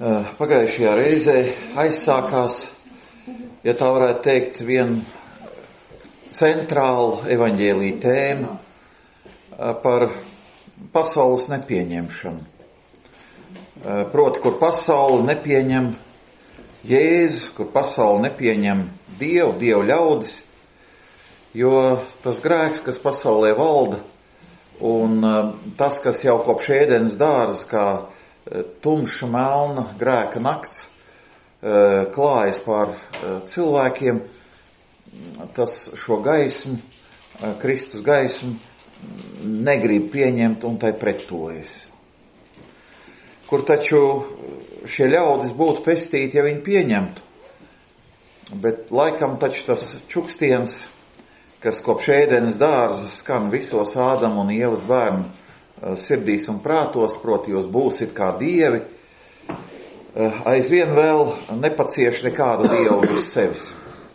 Pagājušajā reizē aizsākās, ja tā varētu teikt, viena centrāla evaņģēlija tēma par pasaules nepieņemšanu. Proti, kur pasaule nepieņem Jēzu, kur pasaule nepieņem Dievu ļaudis, jo tas grēks, kas pasaulē valda, un tas, kas jau kopš ēdenes dārza, kā tumša melna grēka nakts klājas pār cilvēkiem, tas šo gaismu, Kristus gaismu, negrib pieņemt un tai pretojas. Kur taču šie ļaudis būtu pestīti, ja viņi pieņemtu. Bet laikam taču tas čukstiens, kas kopš ēdenes dārza skan visos Ādama un Ievas bērnu sirdīs un prātos, proti jūs būsit kā dievi, aizvien vēl nepacieš nekādu dievu virs sevis.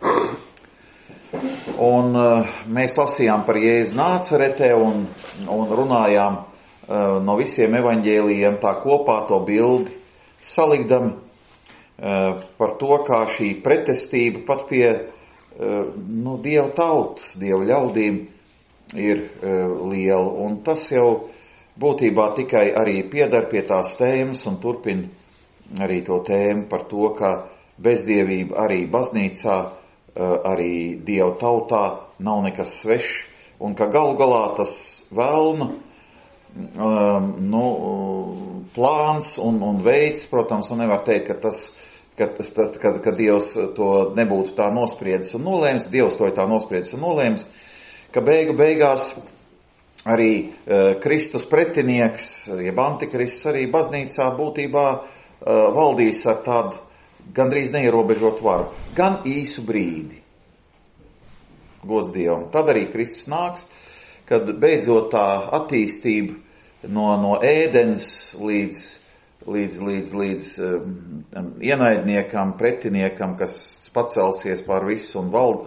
Un mēs lasījām par Jēzu Nācaretē un runājām no visiem evaņģēlijiem tā kopā to bildi salikdami par to, kā šī pretestība pat pie Dieva tautas, Dieva ļaudīm ir liela. Un tas jau būtībā tikai arī piedar pie tās tēmas un turpina arī to tēmu par to, ka bezdievība arī baznīcā, arī Dieva tautā nav nekas svešs, un ka galu galā tas velna plāns un veids, protams, un nevar teikt, ka Dievs to nebūtu tā nospriedis un nolēms, Dievs to ir tā nospriedis un nolēms, ka beigās arī Kristus pretinieks, jeb antikrists arī baznīcā būtībā valdīs ar tādu gandrīz neierobežotu varu, gan īsu brīdi. Gods Dievam. Tad arī Kristus nāks, kad beidzot tā attīstība no ēdens līdz ienaidniekam, pretiniekam, kas pacelsies pār visu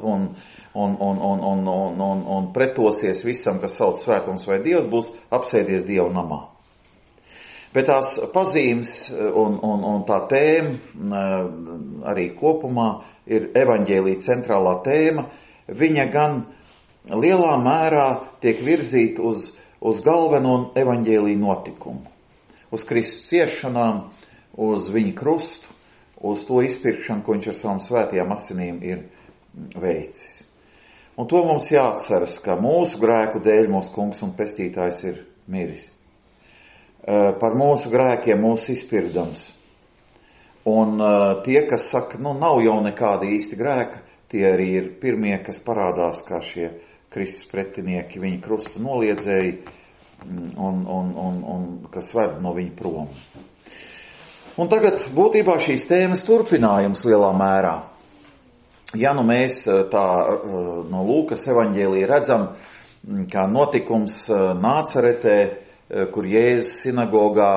un pretosies visam, kas sauc svētums vai Dievs, būs apsēdies Dieva namā. Bet tās pazīmes un tā tēma arī kopumā ir evaņģēlija centrālā tēma. Viņa gan lielā mērā tiek virzīta uz galveno evaņģēlija notikumu, uz Kristus ciešanām, uz viņa krustu, uz to izpirkšanu, ko viņš ar savām svētajām asinīm ir veicis. Un to mums jāatceras, ka mūsu grēku dēļ mūsu kungs un pestītājs ir miris. Par mūsu grēkiem mūsu izpirdams. Un tie, kas saka, nav jau nekāda īsti grēka, tie arī ir pirmie, kas parādās kā šie Kristus pretinieki, viņa krusta noliedzēji un kas ved no viņa prom. Un tagad būtībā šīs tēmas turpinājums lielā mērā. Ja mēs tā no Lūkas evaņģēlija redzam, kā notikums Nācaretē, kur Jēzus sinagogā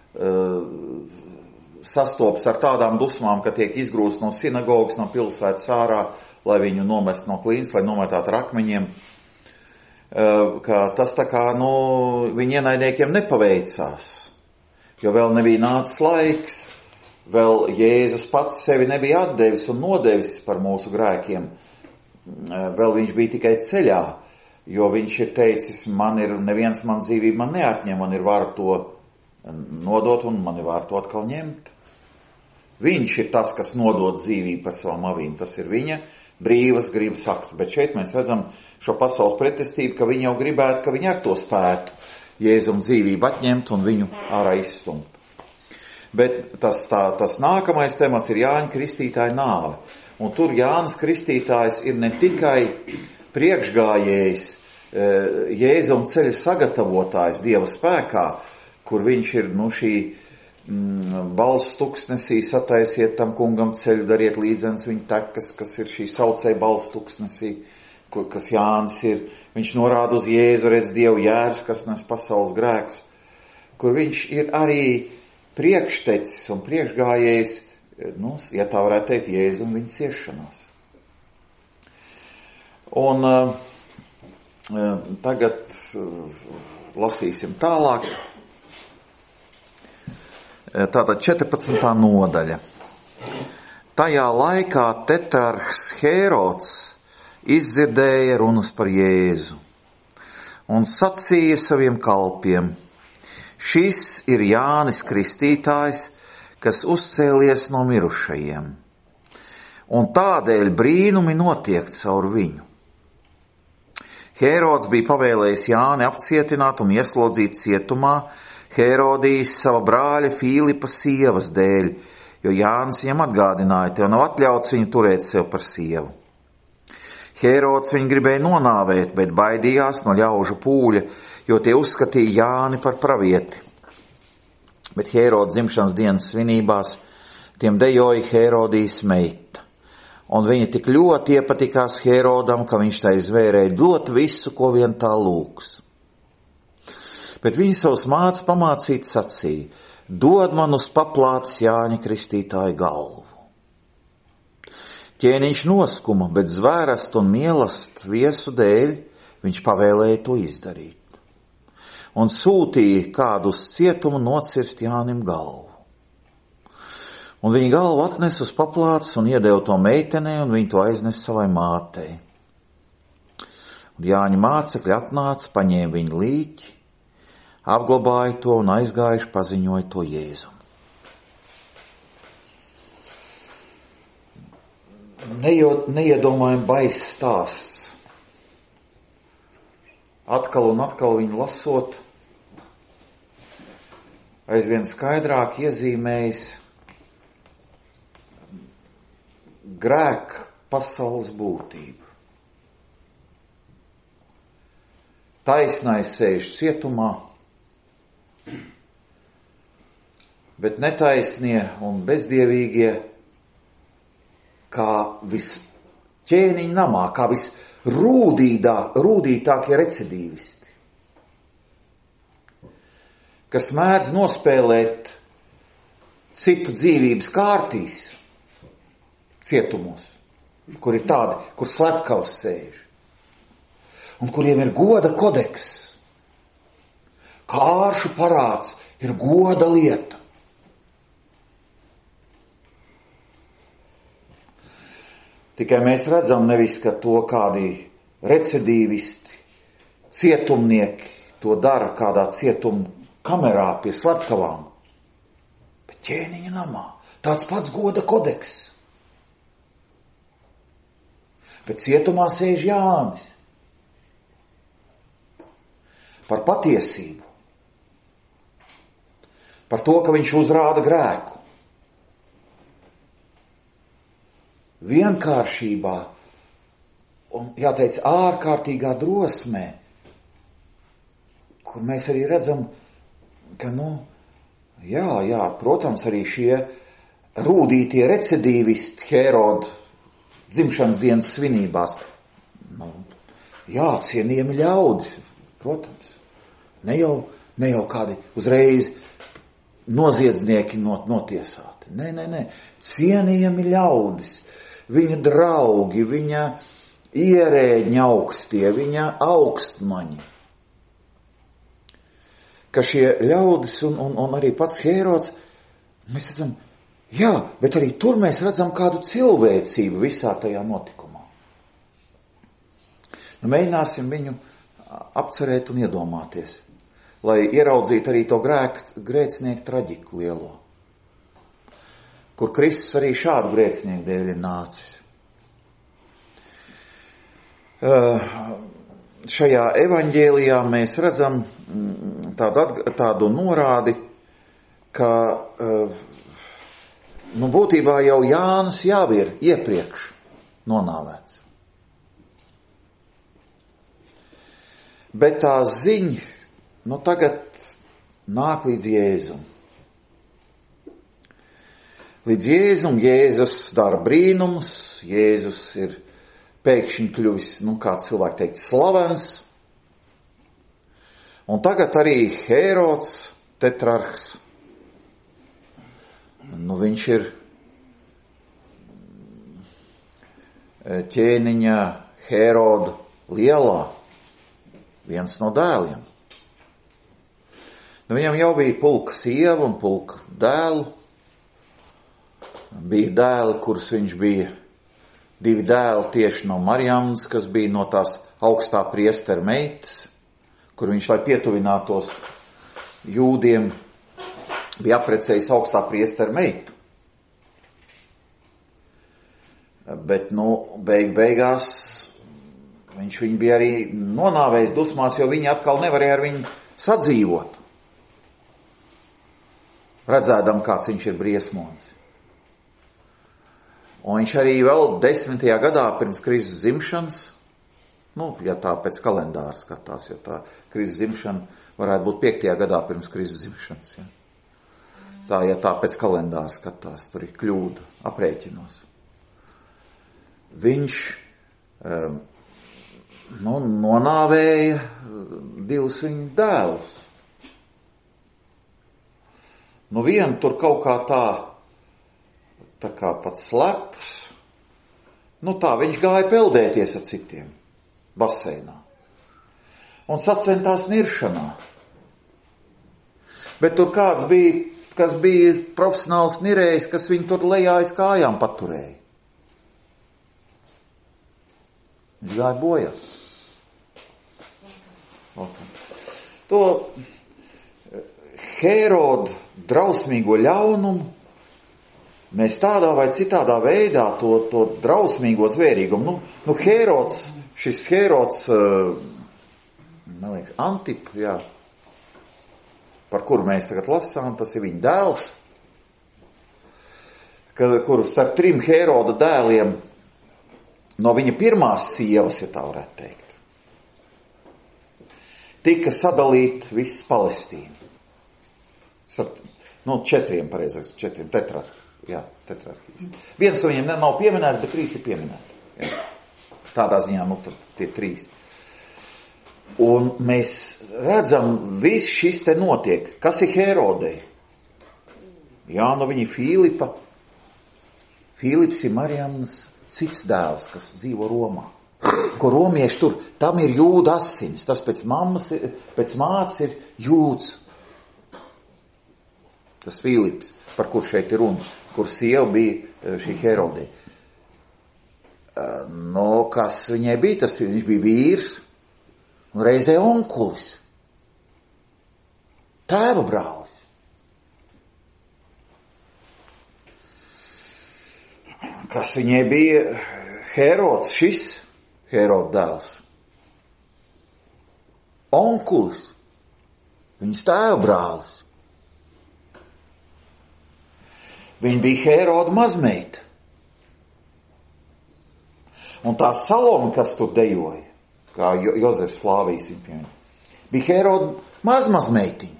sastopas ar tādām dusmām, ka tiek izgrūst no sinagogas, no pilsētas ārā, lai viņu nomest no klīnas, lai nometātu ar akmeņiem, ka tas tā kā, viņa ienaidniekiem nepaveicās, jo vēl nebija nācis laiks, vēl Jēzus pats sevi nebija atdevis un nodevis par mūsu grēkiem, vēl viņš bija tikai ceļā, jo viņš ir teicis, neviens man dzīvību man neatņem, man ir vara to nodot un man ir vara to atkal ņemt. Viņš ir tas, kas nodod dzīvību par savām avīm, tas ir viņa brīvas gribas akts, bet šeit mēs redzam šo pasaules pretestību, ka viņi jau gribētu, ka viņi ar to spētu Jēzum dzīvību atņemt un viņu ārā izstumt. Bet tas nākamais temats ir Jāņa Kristītāja nāve. Un tur Jānis Kristītājs ir ne tikai priekšgājējs, Jēzum ceļa sagatavotājs Dieva spēkā, kur viņš ir, šī balss tuksnesī, sataisiet tam kungam ceļu, dariet līdzenas viņa tekas, kas ir šī saucēja balss tuksnesī, kas Jānis ir. Viņš norāda uz Jēzu, redz Dievu jērs, kas nes pasaules grēkus, kur viņš ir arī priekštecis un priekšgājējs, ja tā varētu teikt, Jēzu un viņa ciešanās. Un tagad lasīsim tālāk. Tātad 14. nodaļa. Tajā laikā tetrarhs Hērods izdzirdēja runas par Jēzu un sacīja saviem kalpiem: šis ir Jānis Kristītājs, kas uzcēlies no mirušajiem, un tādēļ brīnumi notiek caur viņu. Hērods bija pavēlējis Jāni apcietināt un ieslodzīt cietumā Hērodijas sava brāļa Fīlipa sievas dēļ, jo Jānis viņam atgādināja: tev nav atļauts viņu turēt sev par sievu. Hērods viņu gribēja nonāvēt, bet baidījās no ļaužu pūļa, jo tie uzskatīja Jāni par pravieti. Bet Hēroda dzimšanas dienas svinībās tiem dejoja Hērodijas meita, un viņa tik ļoti iepatikās Hērodam, ka viņš tai zvērēja dot visu, ko vien tā lūgs. Bet viņa savus mācas pamācīt sacīja: dod man uz paplātes Jāņa Kristītāja galvu. Ķēniņš noskuma, bet zvērast un mielast viesu dēļ viņš pavēlēja to izdarīt. Un sūtīja kādu uz cietumu nocirst Jānim galvu. Un viņa galvu atnes uz paplātes un iedeva to meitenei, un viņa to aiznes savai mātei. Un Jāņa mācekļi atnāca, paņēma viņu līķi, apglabāja to un aizgājuši paziņoja to Jēzum. Neiedomājami baiss stāsts. Atkal un atkal viņu lasot, aizvien skaidrāk iezīmējas grēka pasaules būtību. Taisnais sēž cietumā, bet netaisnie un bezdievīgie kā visķēniņa namā, kā visrūdītākie recidīvisti, kas mēdz nospēlēt citu dzīvības kārtīs cietumos, kur ir tādi, kur slepkavs sēž, un kuriem ir goda kodeks. Kāršu parāds ir goda lieta. Tikai mēs redzam nevis, ka to kādi recidīvisti, cietumnieki to dara kādā cietuma kamerā pie slepkavām, bet ķēniņa namā. Tāds pats goda kodeks. Bet cietumā sēž Jānis. Par patiesību. Par to, ka viņš uzrāda grēku. Vienkāršībā un, jāteic, ārkārtīgā drosmē, kur mēs arī redzam, ka, protams, arī šie rūdītie recidīvisti Hēroda dzimšanas dienas svinībās, cienījami ļaudis, protams, ne jau kādi uzreiz noziedznieki notiesāti, nē, cienījami ļaudis, viņa draugi, viņa ierēģi augstie, viņa augstmaņi. Ka šie ļaudis un arī pats Hērods, mēs redzam, bet arī tur mēs redzam kādu cilvēcību visā tajā notikumā. Mēģināsim viņu apcerēt un iedomāties, lai ieraudzītu arī to grēcinieku traģiku lielo, kur Kristus arī šādu grēcinieku dēļ ir nācis. Šajā evaņģēlijā mēs redzam tādu norādi, ka būtībā jau Jānis jau ir iepriekš nonāvēts. Bet tā ziņa tagad nāk līdz Jēzum. Līdz Jēzum, Jēzus dara brīnumus, Jēzus ir pēkšņi kļuvis, kā cilvēki teikt, slavens. Un tagad arī Hērods, tetrarhs, viņš ir ķēniņa Hēroda lielā, viens no dēliem. Viņam jau bija pulka sieva un pulka dēlu. Bija dēli, kurus viņš bija, 2 dēli tieši no Marjamnas, kas bija no tās augstā priestera meitas, kur viņš, lai pietuvinātos jūdiem, bija aprecējis augstā priestera meitu. Bet, beigās viņš viņu bija arī nonāvējis dusmās, jo viņi atkal nevarēja ar viņu sadzīvot. Redzēdam, kāds viņš ir briesmonis. Un viņš arī vēl 10. gadā pirms Kristus dzimšanas, ja tā pēc kalendāra skatās, jo tā Kristus dzimšana varētu būt 5. gadā pirms Kristus dzimšanas. Ja. Tā, ja tā pēc kalendāra skatās, tur ir kļūda, aprēķinos. Viņš nonāvēja 2 viņa dēlus. Vienu tur kaut kā tā kā pat sleps. Tā viņš gāja peldēties ar citiem baseinā. Un sacentās niršanā. Bet tur kāds bija, kas bija profesionāls nirējs, kas viņu tur lejā aiz kājām paturēja. Viņš gāja bojā. To Hēroda drausmīgo ļaunumu mēs tādā vai citādā veidā to drausmīgo zvērīgumu. Šis Hērods, man liekas, Antip, jā, par kuru mēs tagad lasām, tas ir viņa dēls, kuru starp 3 Hēroda dēliem no viņa pirmās sievas, ja tā varētu teikt, tika sadalīt viss Palestīnu. 4 pareizais, 4 tetrarhijas. Viens no viņiem nav pieminēts, bet 3 ir pieminēti. Jā. Tādā ziņā, tie 3. Un mēs redzam, viss šis te notiek. Kas ir Hērodei? Jā, viņa Filipa. Filips ir Marjamnas cits dēls, kas dzīvo Romā. Ko romieši tur, tam ir jūda asins. Tas pēc mātes ir jūds. Tas Filips, par kur šeit ir runa, kur sieva bija šī Hērodei. Kas viņai bija? Viņš bija vīrs un reizē onkulis. Tēva brālis. Kas viņai bija? Hērods, šis Hēroda dēls. Onkulis. Viņas tēva brālis. Viņa bija Hēroda mazmeita. Un tā Salome, kas tur dejoja, kā Jozefs Flāvijs viņa pieņem, bija Hēroda mazmeitiņa.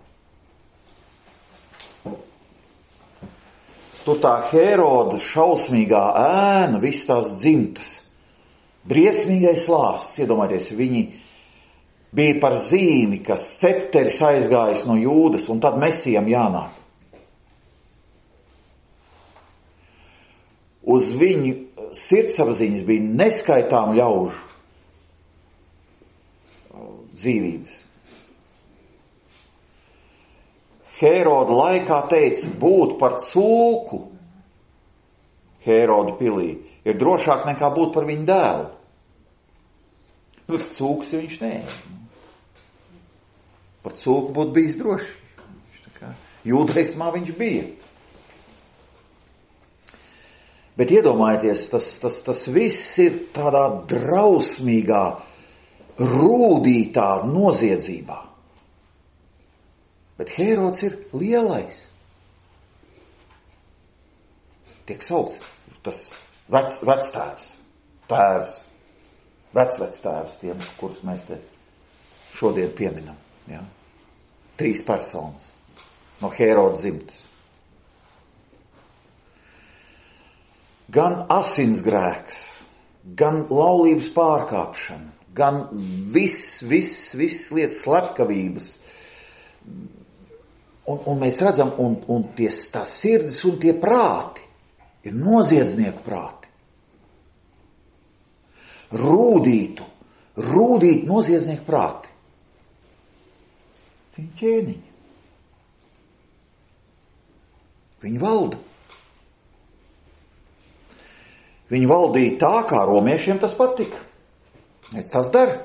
Tur tā Hēroda šausmīgā ēna, viss tās dzimtas, briesmīgais lāsts, iedomājieties, viņi bija par zīmi, ka septeris aizgājis no Jūdas, un tad Mesijam jānāk. Uz viņu sirdsapziņas bija neskaitām ļaužu dzīvības. Hēroda laikā teica, būt par cūku Hēroda pilī ir drošāk nekā būt par viņu dēlu. Cūks viņš nē. Par cūku būtu bijis droši. Jūdaismā viņš bija. Bet iedomājieties, tas viss ir tādā drausmīgā, rūdītā noziedzībā. Bet Hērods ir lielais. Tiek saukts tas vectēvs, tēvs, vectēvs tiem, kurus mēs te šodien pieminam. Ja? 3 personas no Hēroda dzimtas. Gan asinsgrēks, gan laulības pārkāpšana, gan viss lietas slepkavības. Un mēs redzam, un tās sirdis un tie prāti ir noziedznieku prāti. Rūdīt noziedznieku prāti. Viņi ķēniņi. Viņi valda. Viņi valdīja tā, kā romiešiem tas patika. Es tas dara.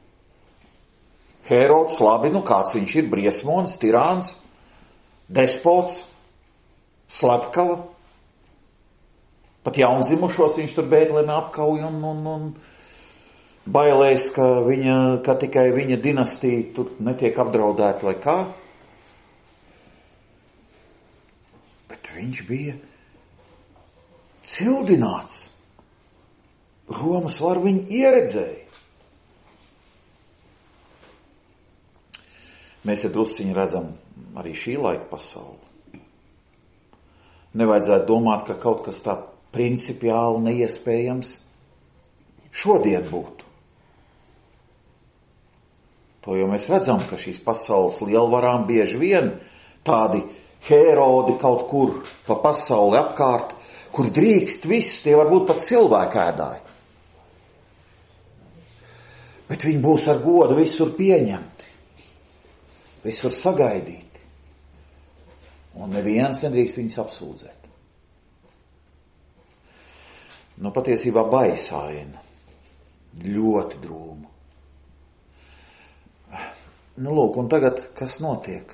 Hērods, labi, nu kāds viņš ir, briesmonis, tirāns, despots, slepkava. Pat jaundzimušos viņš tur Bētlemē apkauj un bailēs, ka tikai viņa dinastija tur netiek apdraudēta vai kā. Bet viņš bija cildināts. Romas varu viņu ieredzēja. Mēs te drusciņi redzam arī šī laika pasauli. Nevajadzētu domāt, ka kaut kas tā principiāli neiespējams šodien būtu. To jau mēs redzam, ka šīs pasaules lielvarām bieži vien tādi Hērodi kaut kur pa pasauli apkārt, kur drīkst viss, tie varbūt pat cilvēku ēdāji. Bet viņi būs ar godu visur pieņemti, visur sagaidīti. Un neviens nedrīkst viņus apsūdzēt. Nu, patiesībā baisāina. Ļoti drūma. Nu, lūk, un tagad, kas notiek?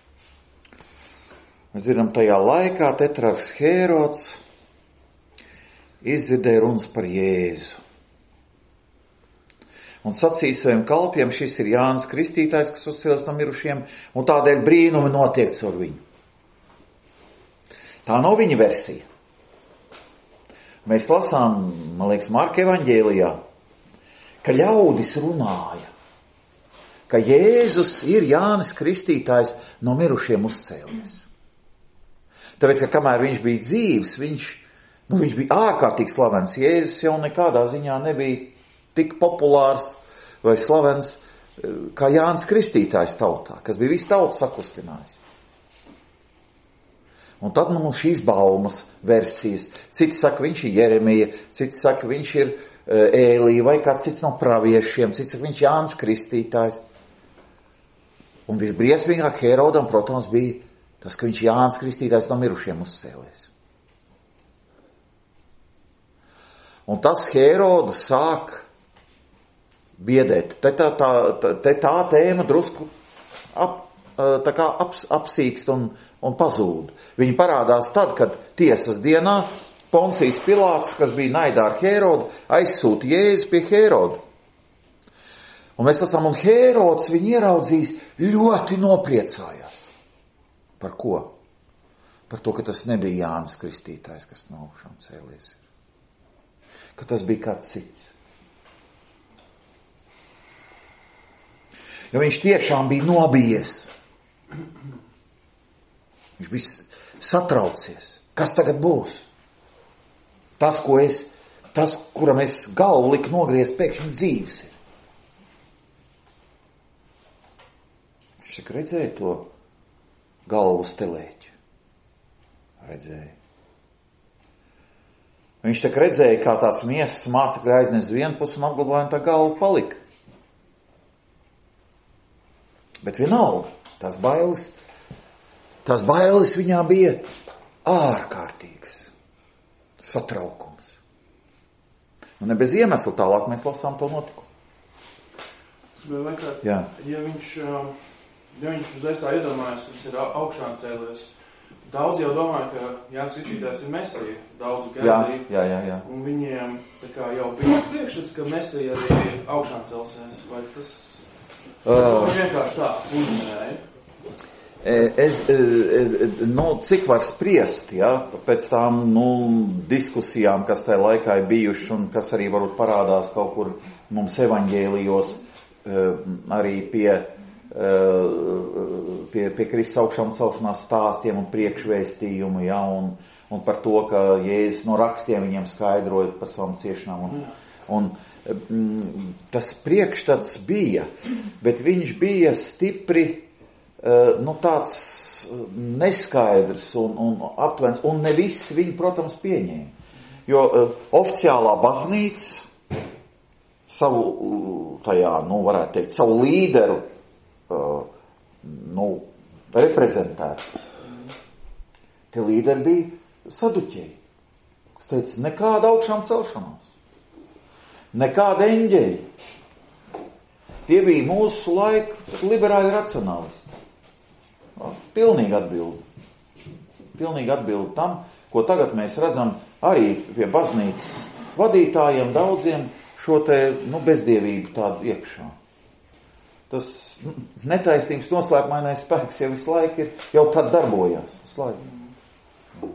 Mēs zinām, tajā laikā tetrarhs Hērods izdzirdēja runas par Jēzu. Un sacīja saviem kalpiem, šis ir Jānis Kristītājs, kas uzcēlies no mirušiem, un tādēļ brīnumi notiek caur viņu. Tā nav viņa versija. Mēs lasām, man liekas, Marka evaņģēlijā, ka ļaudis runāja, ka Jēzus ir Jānis Kristītājs no mirušiem uzcēlies. Tāpēc, ka kamēr viņš bija dzīvs, viņš bija ārkārtīgi slavens. Jēzus jau nekādā ziņā nebija tik populārs vai slavens kā Jānis Kristītājs tautā, kas bija visu tautu sakustinājis. Un tad mums šīs baumas, versijas. Citi saka, viņš ir Jeremija, citi saka, viņš ir Ēlija vai kāds cits no praviešiem, citi saka, viņš ir Jānis Kristītājs. Un visbriesmīgāk Hērodam, protams, bija tas, ka viņš ir Jānis Kristītājs no mirušiem uzcēlies. Un tas Hērodu sāk biedēt. Te tā tēma drusku apsīkst un pazūd. Viņi parādās tad, kad tiesas dienā Poncijs Pilāts, kas bija naidā ar Hērodu, aizsūta Jēzu pie Hēroda. Un mēs lasām, un Hērods viņu ieraudzījis, ļoti nopriecājās. Par ko? Par to, ka tas nebija Jānis Kristītājs, kas no augšām cēlies. Ka tas bija kāds cits. Jo viņš tiešām bija nobijies. Viņš bija satraucies. Kas tagad būs? Tas, kuram es galvu liku nogriezt, pēkšņi dzīves ir. Viņš saka, redzēja to galvu stelēķi. Redzēja. Viņš tak redzēja, kā tās miesas mācekļi aiznes vienu pusi un apglabāja, un tā galva palika. Bet vienalga, tās bailes viņā bija ārkārtīgs satraukums. Un ne bez iemesla tālāk mēs lasām to notikumu. Ja viņš uzreiz tā iedomājas, ka tas ir augšām cēlies, daudz jau domāja, ka Jānis Kristītājs ir Mesija, daudz gaidīja. Jā. Un viņiem tā kā jau bija priekšstats, ka Mesija arī augšām celsies, vai tas vienkārši tā uzmanēja? Cik var spriest, pēc tām diskusijām, kas tajā laikā ir bijušas un kas arī varbūt parādās kaut kur mums evaņģēlijos, arī pie Kristus augšām celšanās stāstiem un priekšvēstījumu, un par to, ka Jēzus no rakstiem viņiem skaidroja par savām ciešanām. Un tas priekšstats bija, bet viņš bija stipri tāds neskaidrs un aptuvens, un ne visi viņu, protams, pieņēma. Jo oficiālā baznīca savu varētu teikt, savu līderu reprezentētu. Tie līderi bija saduķēji. Es teicu, nekāda augšām celšanās. Nekāda eņģeļa. Tie bija mūsu laika liberāļi racionālisti. Pilnīgi atbildi tam, ko tagad mēs redzam arī pie baznīcas vadītājiem daudziem šo te, bezdievību tādu iekšā. Tas netaisnīgs noslēpmainais spēks jau visu laiku jau tad darbojās. Visu laiku.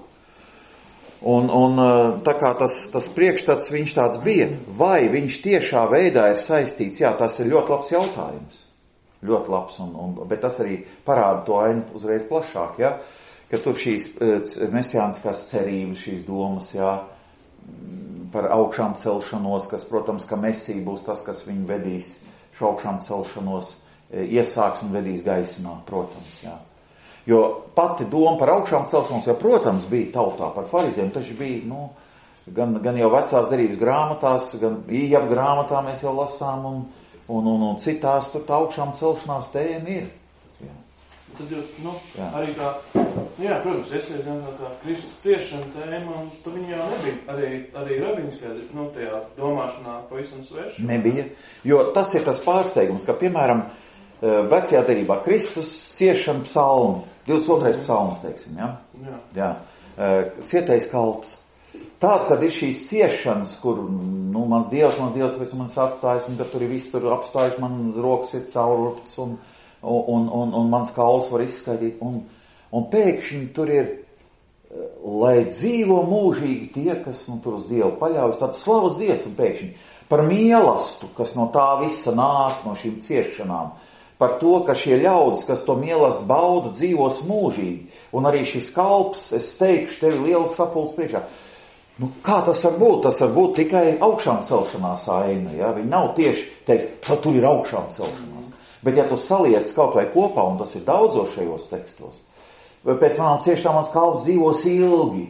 Un tā kā tas priekšstats viņš tāds bija, vai viņš tiešā veidā ir saistīts, jā, tas ir ļoti labs jautājums. Ļoti labs, bet tas arī parāda to ainu uzreiz plašāk, jā, ka tur šīs mesijāniskās cerības, šīs domas, jā, par augšām celšanos, kas, protams, ka Mesija būs tas, kas viņu vedīs šo augšām celšanos, iesāks un vedīs gaismā, protams, jā. Jo pati doma par augšām celšanos, jo, protams, bija tautā par fariziem, taču bija, gan jau vecās derības grāmatās, gan Ījaba grāmatā mēs jau lasām, un citās tur tā augšām celšanās tēma ir. Jā. Tad jūs, arī kā, protams, esies gan kā Kristus ciešana tēma, un tu viņa jau nebija arī rabiniskā, tajā domāšanā pavisam sveša. Nebija, jo tas ir tas pārsteigums, ka, piemēram, vecajā derībā Kristus ciešana psalmi, 22. psalms, teiksim, jā. Cietais kalps. Tāda, kad ir šīs ciešanas, kur, mans Dievs, pēc manis atstājis, un kad tur ir viss tur apstājis, man rokas ir caururpts, un mans kauls var izskaidīt, un pēkšņi tur ir, lai dzīvo mūžīgi tie, kas, tur uz Dievu paļaujas, tāds slavas dziesma pēkšņi, par mielastu, kas no tā visa nāk, no šīm ciešanām, par to, ka šie ļaudis, kas to mielastu bauda, dzīvos mūžīgi, un arī šis kalps, es teikšu tevi liels sapulcs priekšā. Kā tas var būt? Tas var būt tikai augšām celšanās aina, ja? Viņi nav tieši teikt, ka tur ir augšām celšanās. Bet ja tu saliec kaut vai kopā, un tas ir daudzos šajos tekstos, pēc manām ciešām mans kalps dzīvos ilgi.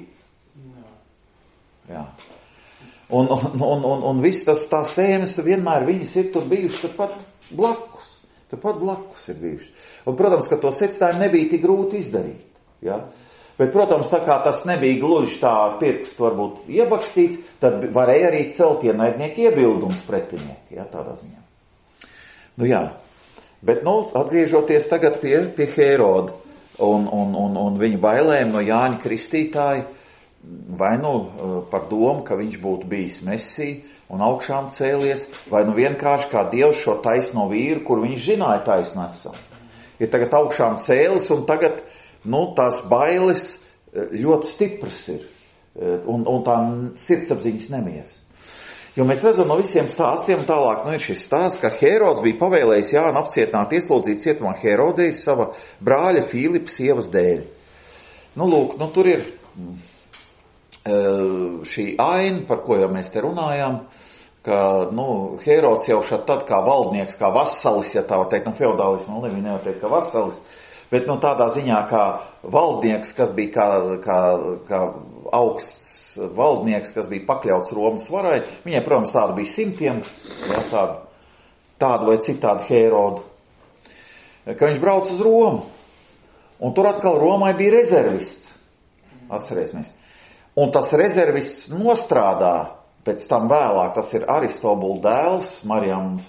Jā. Un viss tās tēmas vienmēr viņas ir tur bijušas turpat blakus. Turpat blakus ir bijušas. Un, protams, ka to secinājumu nebija tik grūti izdarīt. Ja? Bet, protams, tā kā tas nebija gluži tā pirkstu varbūt iebakstīts, tad varēja arī celt ienaidnieku iebildums pretinieki, ja, tādā ziņā. Jā. Bet, atgriežoties tagad pie Hēroda un viņa bailēm no Jāņa Kristītāja, vai par domu, ka viņš būtu bijis Mesija un augšām cēlies, vai vienkārši kā Dievs šo taisno vīru, kur viņš zināja taisnu esam. Ir tagad augšām cēlis un tagad, tās bailes ļoti stipras ir, un tā sirdsapziņas nemies. Jo mēs redzam no visiem stāstiem tālāk, ir šis stāsts, ka Hērods bija pavēlējis Jānu apcietināt, iesloddzīt cietumā Herodejs sava brāļa Filipa sievas dēļ. Tur ir šī aina, par ko jau mēs te runājām, ka, Hērods jau šad tad kā valdnieks, kā vasalis, ja tā var teikt, feodālismu, viņi nevar teikt, ka vasalis, bet, tādā ziņā kā valdnieks, kas bija kā augsts valdnieks, kas bija pakļauts Romas varai, viņai, protams, tāda bija simtiem, ja, tādu vai citādu Hērodu, ka viņš brauc uz Romu, un tur atkal Romai bija rezervists, atcerēsimies. Un tas rezervists nostrādā, pēc tam vēlāk, tas ir Aristobula dēls, Marijams,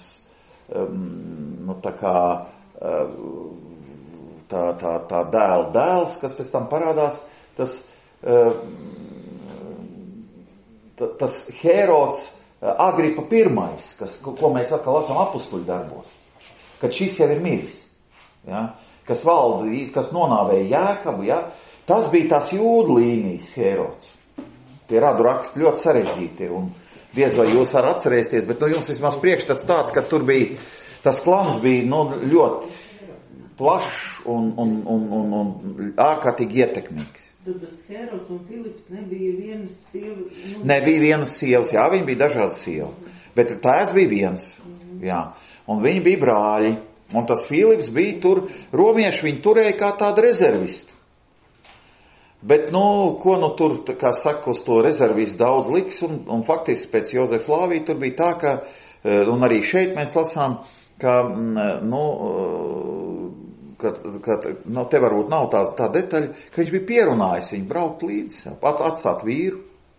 tā dēla dēls, kas pēc tam parādās, tas Hērods Agripa pirmais, ko mēs atkal lasām apustuļu darbos, kad šis jau ir miris, ja, kas kas nonāvēja Jēkabu, ja, tas bija tās jūdu līnijas Hērods. Tie radu raksti ļoti sarežģīti ir, un diez vai jūs varat atcerēsties, bet jums vismaz priekšstats tāds, ka tur bija, tas klans bija ļoti plašs un ārkārtīgi ietekmīgs. Tad tas Hērods un Filips nebija vienas sievas? Nebija vienas sievas, jā, viņi bija dažādas sievas, bet tēvs bija viens, jā, un viņi bija brāļi, un tas Filips bija tur, romieši viņi turēja kā tāda rezervista. Bet, ko tur, kā saka, uz to rezervistu daudz liks, un faktiski pēc Jozefa Flāvija tur bija tā, ka, un arī šeit mēs lasām, ka te varbūt nav tā detaļa, ka viņš bija pierunājis viņu braukt līdzi, atstāt vīru.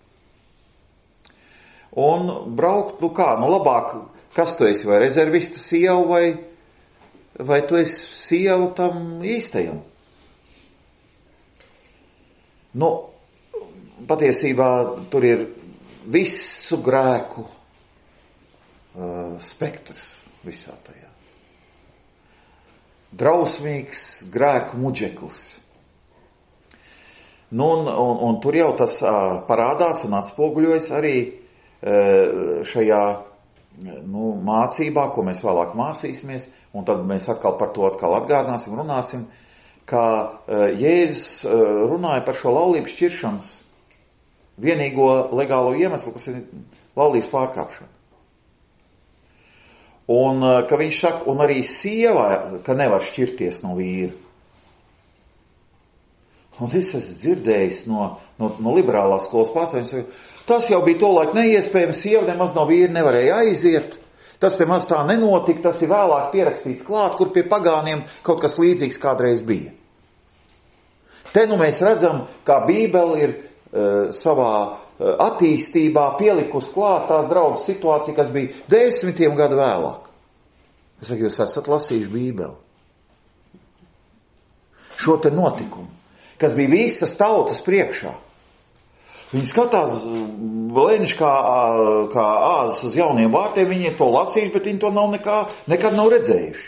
Un braukt, labāk, kas tu esi, vai rezervista sieva, vai tu esi sieva tam īstajam. Patiesībā tur ir visu grēku spektrs visā tajā. Drausmīgs grēku muģeklis. Un tur jau tas parādās un atspoguļojas arī šajā mācībā, ko mēs vēlāk mācīsimies, un tad mēs atkal par to atgādināsim, runāsim, ka Jēzus runāja par šo laulības šķiršanas vienīgo legālo iemeslu, kas ir laulības pārkāpšana. Un ka viņš saka, un arī sievā, ka nevar šķirties no vīra. Un es esmu dzirdējis no liberālās skolas pārstāvjiem, tas jau bija tolaik neiespējams, sieva nemaz no vīra nevarēja aiziet. Tas nemaz tā nenotika, tas ir vēlāk pierakstīts klāt, kur pie pagāniem kaut kas līdzīgs kādreiz bija. Te mēs redzam, kā Bībele ir savā attīstībā pielikus klāt tās draudzes situācija, kas bija 10 gadu vēlāk. Es saku, jūs esat lasījuši Bībeli. Šo te notikumu, kas bija visas tautas priekšā. Viņi skatās leņš kā āzas uz jauniem vārtiem, viņi to lasījuši, bet viņi to nekad nav redzējuši.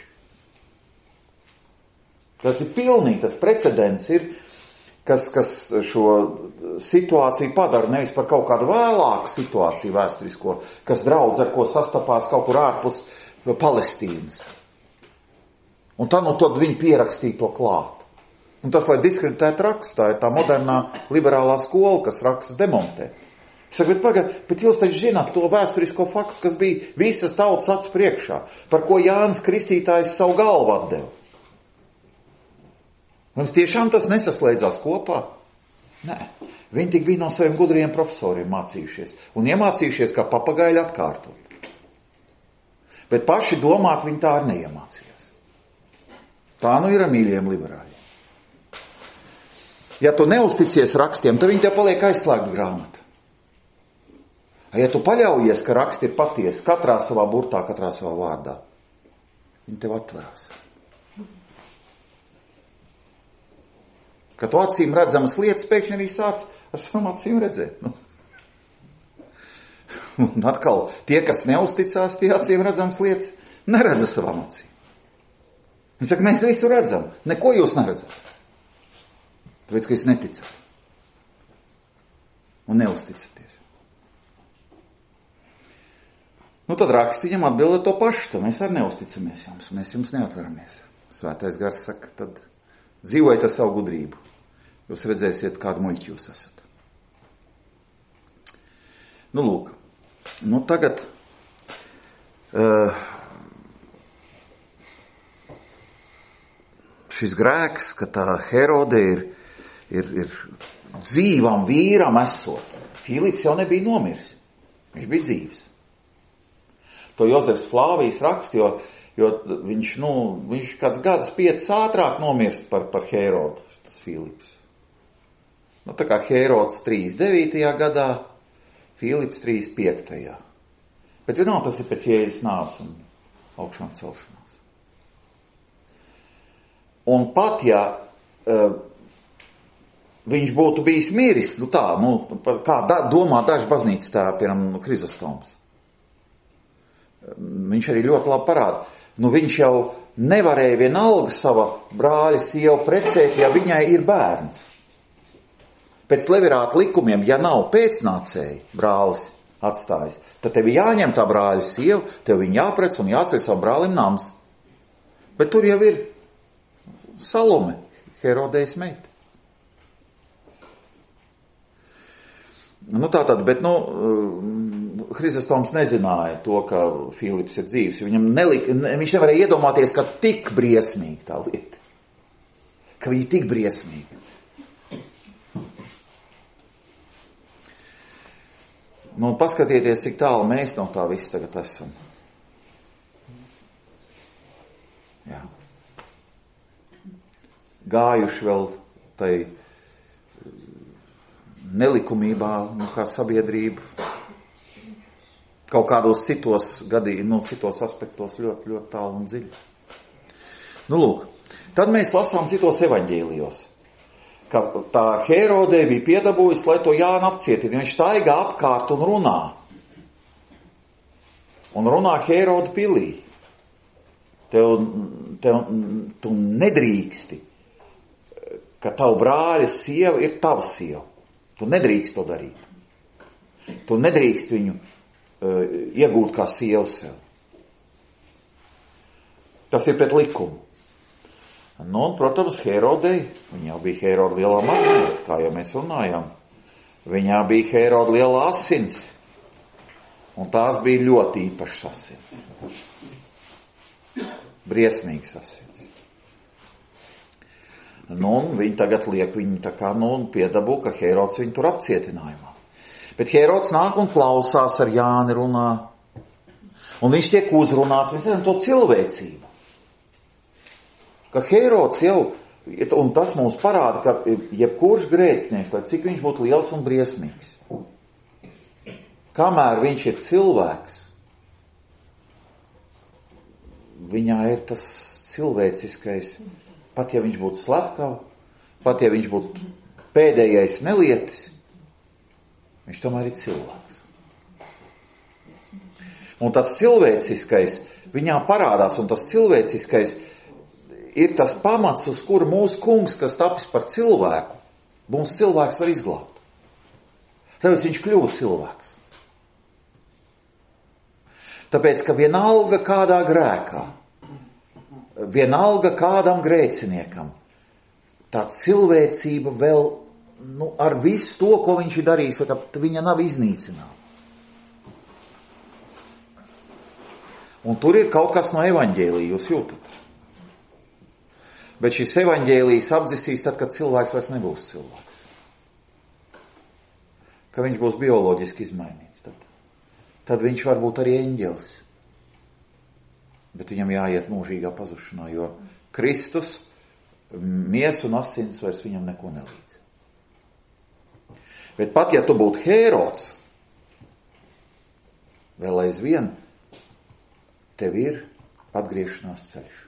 Tas ir pilnīgi, tas precedents ir, kas šo situāciju padara nevis par kaut kādu vēlāku situāciju vēsturisko, kas draudz ar ko sastapās kaut kur ārpus Palestīnas. Un tad viņi pierakstīja to klāt. Un tas, lai diskreditētu rakstu, tā ir tā modernā liberālā skola, kas raksts demontē. Es saku, bet jūs taču zināt to vēsturisko faktu, kas bija visas tautas acu priekšā, par ko Jānis Kristītājs savu galvu atdeva. Mums tiešām tas nesaslēdzās kopā? Nē. Viņi tik bija no saviem gudriem profesoriem mācījušies un iemācījušies kā papagaļi atkārtot. Bet paši domāt viņi tā arī neiemācījās. Tā ir ar mīļiem liberāļiem. Ja tu neusticies rakstiem, tad viņi tev paliek aizslēgta grāmata. Ja tu paļaujies, ka raksti ir patiesi, katrā savā burtā, katrā savā vārdā, viņi tev atverās. Kad tu acīm redzamas lietas, pēkšņi arī sāc ar savām acīm redzēt. Un atkal, tie, kas neusticās, tie acīm redzamas lietas, neredza savām acīm. Viņi saka, mēs visu redzam, neko jūs neredzat. Tāpēc, ka jūs neticat. Un neusticaties. Tad raksti viņam atbilda to pašu, tad mēs arī neusticamies jums, mēs jums neatveramies. Svētais gars saka, tad dzīvojiet ar savu gudrību. Jūs redzēsiet, kādu muļķi jūs esat. Lūk. Tagad šis grēks, ka tā Herode ir dzīvam vīram esot. Filips jau nebija nomiris. Viņš bija dzīvs. To Jozefs Flāvijs raksta, jo viņš kāds gadus 5 ātrāk nomirst par Herodu, tas Filips. Tā kā Herods 39. gadā, Filips 35. Bet vienalga tas ir pēc Jēzus nāves un augšām celšanās. Un pat, ja viņš būtu bijis miris, kā domā daži baznīcas tā, piemēram, Krizostoms. Viņš arī ļoti labi parāda. Viņš jau nevarēja vienalga sava brāļa sievu precēt, ja viņai ir bērns. Pēc levirāta likumiem, ja nav pēcnācēji brālis atstājis, tad tev jāņem tā brāļa sieva, tev viņa jāprec un jāceļ savam brālim nams. Bet tur jau ir Salome, Herodejas meita. Tātad, bet Hristostoms nezināja to, ka Filips ir dzīvs. Viņš nevarēja iedomāties, ka tik briesmīgi tā lieta. Ka viņa tik briesmīgi. Paskatieties, cik tālu mēs no tā viss tagad esam. Jā. gājuši vēl tai nelikumībā, kā sabiedrība, kaut kādos citos citos aspektos ļoti, ļoti tālu un dziļi. Lūk, tad mēs lasām citos evaņģēlijos, ka tā Hērodē bija piedabūjusi, lai to Jānu apcietina. Viņš staigā apkārt un runā. Un runā Hēroda pilī. Tu nedrīksti, ka tavu brāļa sieva ir tava sieva. Tu nedrīkst to darīt. Tu nedrīkst viņu iegūt kā sievu sev. Tas ir pret likumu. Un, protams, Hērodei, viņa jau bija Hēroda lielā maznieta, kā jau mēs runājām. Viņā bija Hēroda lielā asins. Un tās bija ļoti īpašas asins. Briesmīgs asins. Un viņi tagad liek viņu tā kā, piedabū, ka Hērods viņu tur apcietinājumā. Bet Hērods nāk un klausās ar Jāni runā. Un viņš tiek uzrunāts, mēs redzam to cilvēcību. Ka Hērods jau, un tas mums parāda, ka jebkurš grēcinieks, lai cik viņš būtu liels un briesmīgs, kamēr viņš ir cilvēks, viņā ir tas cilvēciskais, pat ja viņš būtu slepkava, pat ja viņš būtu pēdējais nelietis, viņš tomēr ir cilvēks. Un tas cilvēciskais viņā parādās, un tas cilvēciskais ir tas pamats, uz kura mūsu kungs, kas tapis par cilvēku, mūsu cilvēks var izglābt. Tāpēc viņš kļūst cilvēks. Tāpēc, ka vienalga kādā grēkā, vienalga kādam grēciniekam, tā cilvēcība vēl, ar visu to, ko viņš ir darījis, viņa nav iznīcināta. Un tur ir kaut kas no evaņģēlija, jūs jūtat. Bet šis evaņģēlijs apdzisīs tad, kad cilvēks vairs nebūs cilvēks. Ka viņš būs bioloģiski izmainīts. Tad viņš var būt arī eņģelis. Bet viņam jāiet mūžīgā pazušanā, jo Kristus, miesa un asins vairs viņam neko nelīdz. Bet pat ja tu būtu Hērods, vēl aizvien tev ir atgriešanās ceļš.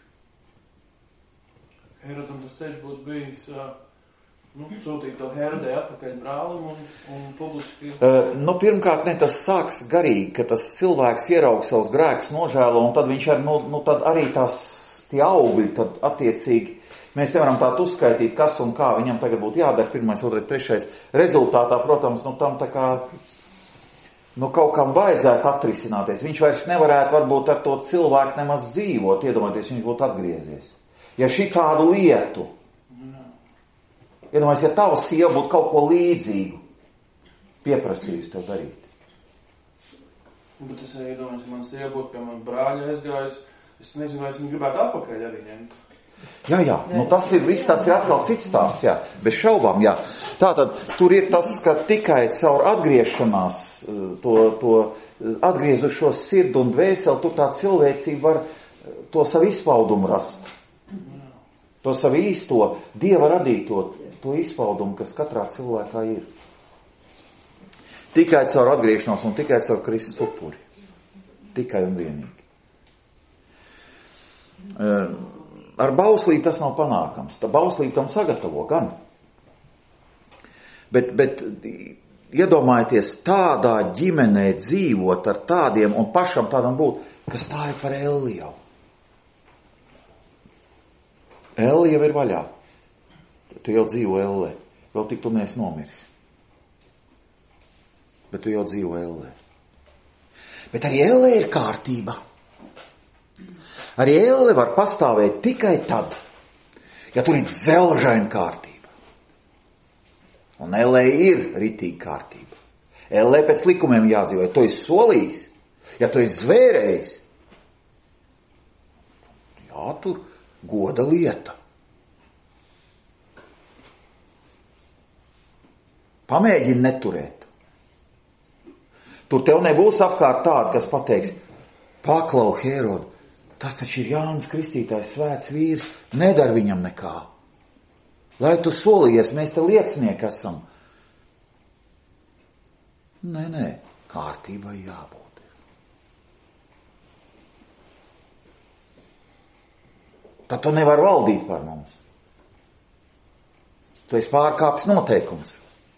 Hērodam tas ceļš būtu bijis sūtīt to Hērodē atpakaļ brālim un publiski... Pirmkārt, tas sāks garīgi, ka tas cilvēks ieraug savus grēkus, nožēlo, un tad viņš tad arī tie augļi, tad attiecīgi, mēs nevaram tādu uzskaitīt, kas un kā viņam tagad būtu jādara, 1., 2., 3. Rezultātā, protams, tam tā kā, kaut kam vajadzētu atrisināties. Viņš vairs nevarētu varbūt ar to cilvēku nemaz dzīvot, iedomājieties, viņš būtu atgriezies. Ja šitādu lietu, iedomājies, ja tava sieva būtu kaut ko līdzīgu pieprasījusi tev darīt. Bet es arī iedomājos, ja man sieva būtu pie man brāļa aizgājis, es nezinu, vai es viņu gribētu atpakaļ arī ņemt. Jā, tas ir viss, tas ir atkal cits stāsts, jā, bez šaubām, jā. Tātad, tur ir tas, ka tikai caur atgriešanās, to atgriezušos sirdu un dvēseli, tur tā cilvēcība var to savu izpaudumu rast. To savu īsto, Dieva radīto, to izpaudumu, kas katrā cilvēkā ir. Tikai caur atgriešanos un tikai caur Kristus upuri. Tikai un vienīgi. Ar bauslību tas nav panākams. Tā bauslība tam sagatavo gan. Bet iedomājieties tādā ģimenē dzīvot ar tādiem un pašam tādam būt, kas tā ir par Elli jau. Elle jau ir vaļā. Tu jau dzīvo Elle. Vēl tik tu neesi nomiris. Bet tu jau dzīvo Elle. Bet arī Elle ir kārtība. Arī Elle var pastāvēt tikai tad, ja tur ir dzelžaina kārtība. Un Elle ir ritīga kārtība. Elle pēc likumiem jādzīvo. Ja tu esi solījis, ja tu esi zvērējis, jātur goda lieta. Pamēģini neturēt. Tur tev nebūs apkārt tādi, kas pateiks, paklau Hērodu, tas taču ir Jānis Kristītājs, svēts vīrs, nedar viņam nekā. Lai tu solījies, mēs te liecinieki esam. Nē, kārtībai jābūt. Tad tu nevar valdīt par mums. Tu esi pārkāpis noteikums.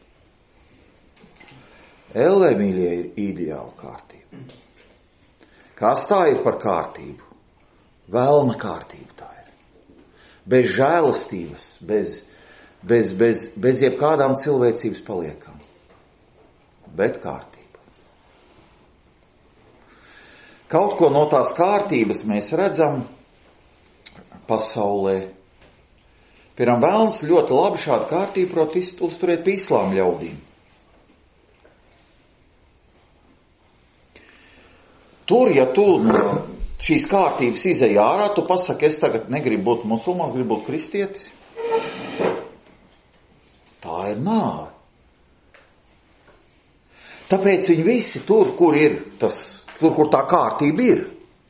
Ellē, mīļie, ir ideāla kārtība. Kas tā ir par kārtību? Velna kārtība tā ir. Bez žēlastības, bez jebkādām cilvēcības paliekam. Bet kārtība. Kaut ko no tās kārtības mēs redzam pasaulē. Piemēram, vēlns ļoti labi šādu kārtību prot uzturēt pie islāma ļaudīm. Tur, ja tu no šīs kārtības izej ārā, tu pasaki, es tagad negribu būt musulmanis, gribu būt kristietis. Tā ir nāve. Tāpēc viņi visi tur, kur ir tur, kur tā kārtība ir.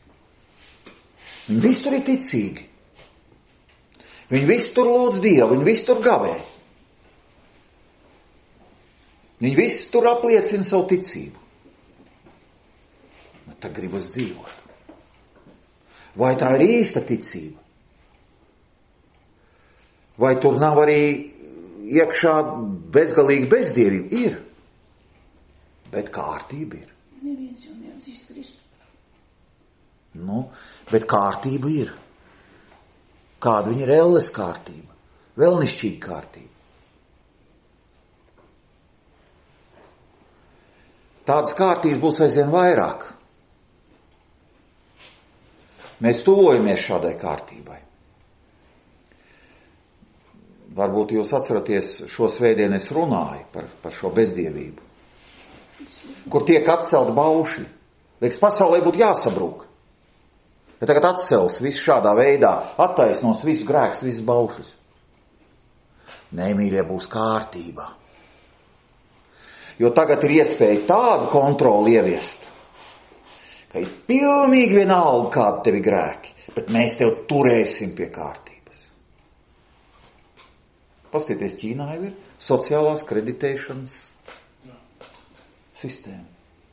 Viņi visi tur ir ticīgi. Viņi visi tur lūdz Dievu, viņi visi tur gavē. Viņi visi tur apliecina savu ticību. Bet tā gribas dzīvot. Vai tā ir īsta ticība? Vai tur nav arī iekšā bezgalīga bezdievība? Ir. Bet kārtība ir. Neviens jau neatzīst Kristu. Bet kārtība ir. Kāda viņa ir elles kārtība? Vēlnišķīga kārtība. Tādas kārtības būs aizvien vairāk. Mēs tuvojamies šādai kārtībai. Varbūt jūs atceraties, šo svētdienu es runāju par šo bezdievību. Kur tiek atcelti baušļi. Liekas, pasaulē būtu jāsabrūk. Ja tagad atcels visu šādā veidā, attaisnos visu grēks, visus baušļus. Nē, mīļie, būs kārtība. Jo tagad ir iespēja tādu kontroli ieviest, ka ir pilnīgi vienalga, kādi tevi grēki, bet mēs tev turēsim pie kārtības. Paskatieties, Ķīnā jau ir sociālās kreditēšanas sistēma.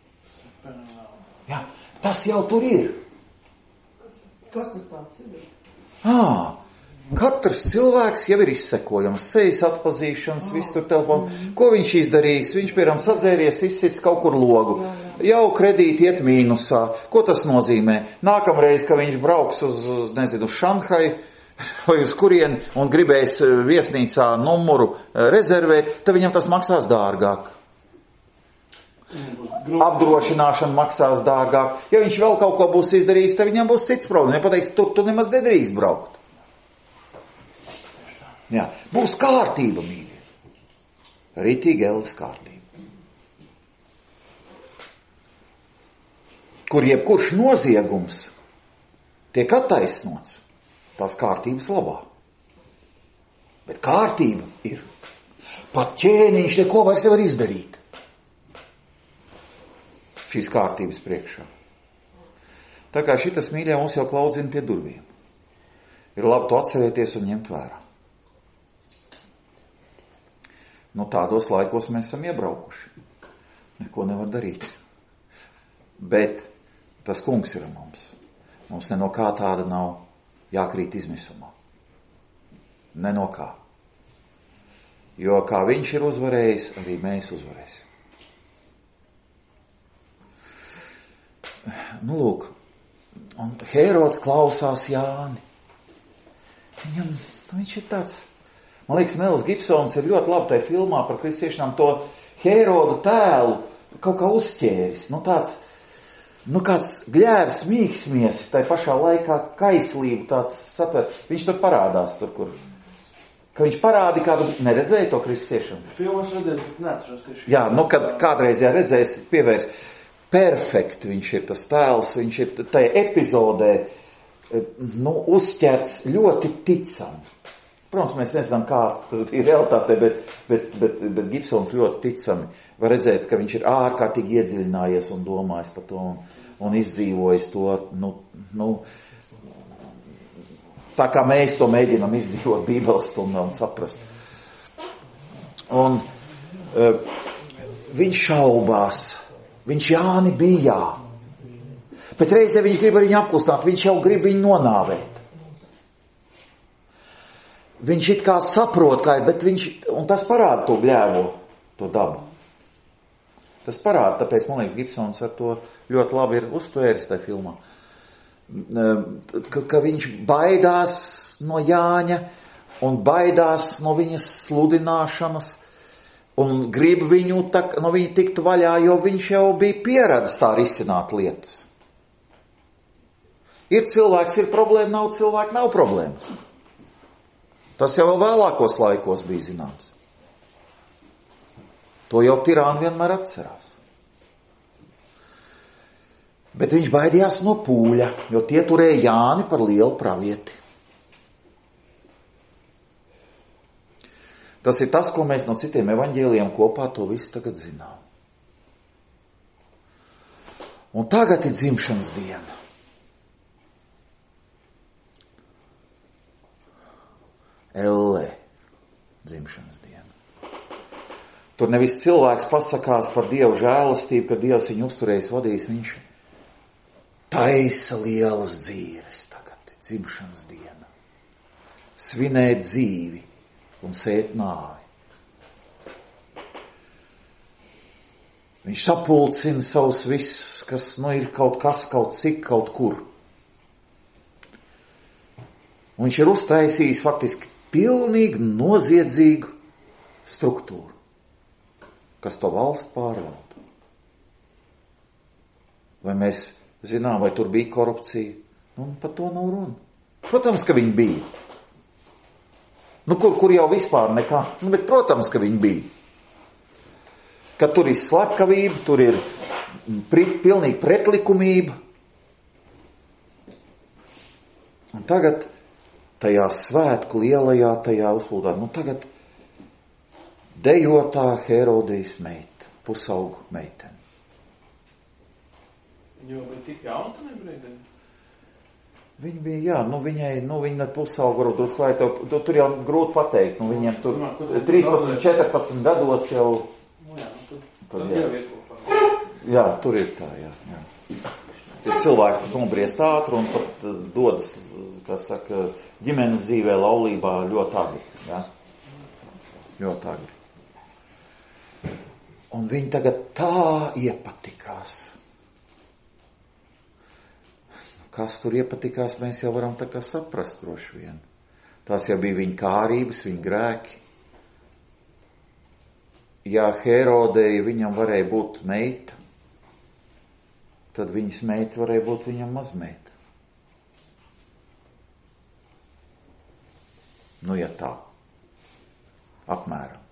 Jā, tas jau tur ir. Kas tas tāds ir? Katrs cilvēks jau ir izsekojams, sejas atpazīšanas, viss tur telefonu. Ko viņš izdarījis? Viņš, piemēram, sadzēries, izsits kaut kur logu. Jau kredīti iet mīnusā. Ko tas nozīmē? Nākamreiz, ka viņš brauks uz Šanhai vai uz kurieni un gribēs viesnīcā numuru rezervēt, tad viņam tas maksās dārgāk. Apdrošināšana maksās dārgāk. Ja viņš vēl kaut ko būs izdarījis, tad viņam būs cits problēma. Ja pateiks, tu nemaz nedrīkst braukt. Jā, būs kārtība, mīļie. Ritīgi elles kārtība. Kur jebkurš noziegums tiek attaisnots tās kārtības labā. Bet kārtība ir. Pat ķēniņš neko vairs nevar izdarīt. Šīs kārtības priekšā. Tā kā šitas, mīļie, mums jau klaudzina pie durvīm. Ir labi to atcerēties un ņemt vērā. Tādos laikos mēs esam iebraukuši. Neko nevar darīt. Bet tas kungs ir mums. Mums ne no kā tāda nav jākrīt izmisumā. Ne no kā. Jo kā viņš ir uzvarējis, arī mēs uzvarēsim. Lūk, un Hērods klausās Jāni. Viņš ir tāds, man liekas, Melis Gibsons ir ļoti labi tajā filmā par kristiešanām to Hērodu tēlu kaut kā uzķēris. Kāds gļēvs mīksmiesis, tai pašā laikā kaislību tāds satver. Viņš tur parādās, kur. Ka viņš parādi kādu, neredzēja to kristiešanu? Filmas redzēs, bet neatceros tieši. Jā, kad kādreiz redzēs, pievērs. Perfekti viņš ir tas tēls, viņš ir tajā epizodē uzķerts ļoti ticami. Protams, mēs nezinām, kā tas bija realitātē, bet Gibsons ļoti ticami var redzēt, ka viņš ir ārkārtīgi iedziļinājies un domājis par to un izdzīvojis to. Tā kā mēs to mēģinam izdzīvot Bībeles stundā un saprast. Un viņš šaubās. Viņš Jāni bijā. Bet reizē viņš grib ar viņu apklustināt. Viņš jau grib viņu nonāvēt. Viņš it kā saprot, kā ir, bet viņš, un tas parāda to gļēvo, to dabu. Tas parāda, tāpēc, man liekas, Gibsons ar to ļoti labi ir uztvēris tajā filmā. Ka viņš baidās no Jāņa un baidās no viņas sludināšanas un grib viņu no viņa tikt vaļā, jo viņš jau bija pieredzis tā risināt lietas. Ir cilvēks, ir problēma, nav cilvēka, nav problēmas. Tas jau vēl vēlākos laikos bija zināms. To jau tirāni vienmēr atcerās. Bet viņš baidījās no pūļa, jo tie turēja Jāni par lielu pravieti. Tas ir tas, ko mēs no citiem evaņģēlijiem kopā to visu tagad zinām. Un tagad ir dzimšanas diena. Elle, dzimšanas diena. Tur nevis cilvēks pasakās par Dievu žēlastību, ka Dievs viņu uzturējis, vadījis, viņš taisa lielas dzīves tagad, dzimšanas diena. Svinēt dzīvi un sēt nāvi. Viņš sapulcina savus visus, kas ir kaut kas, kaut cik, kaut kur. Un viņš ir uztaisījis faktiski pilnīgi noziedzīgu struktūru, kas to valsts pārvalda. Vai mēs zinām, vai tur bija korupcija? Par to nav runa. Protams, ka viņi bija. Kur jau vispār nekā. Bet protams, ka viņi bija. Ka tur ir slepkavība, tur ir pilnīgi pretlikumība. Un tagad tajā svētku lielajā, tajā uzplūdā, tagad dejotā Herodejas meita, pusaugu meitene. Jo bija tik jauna, ka nebrīdē? Viņa bija, viņa pusaugu varbūt uzklāja, tur jau grūti pateikt, viņiem tur 13, 14 gados jau. Jā, tur ir tā, jā. Tie cilvēki nobriest ātri un pat dodas, ģimenes dzīvē, laulībā ļoti agri. Ja? Ļoti agri. Un viņi tagad tā iepatikās. Kas tur iepatikās, mēs jau varam tā kā saprast droši vien. Tās jau bija viņa kārības, viņa grēki. Ja Herodeja viņam varēja būt meita, tad viņas meita varēja būt viņam mazmeita. Ja tā. Apmēram.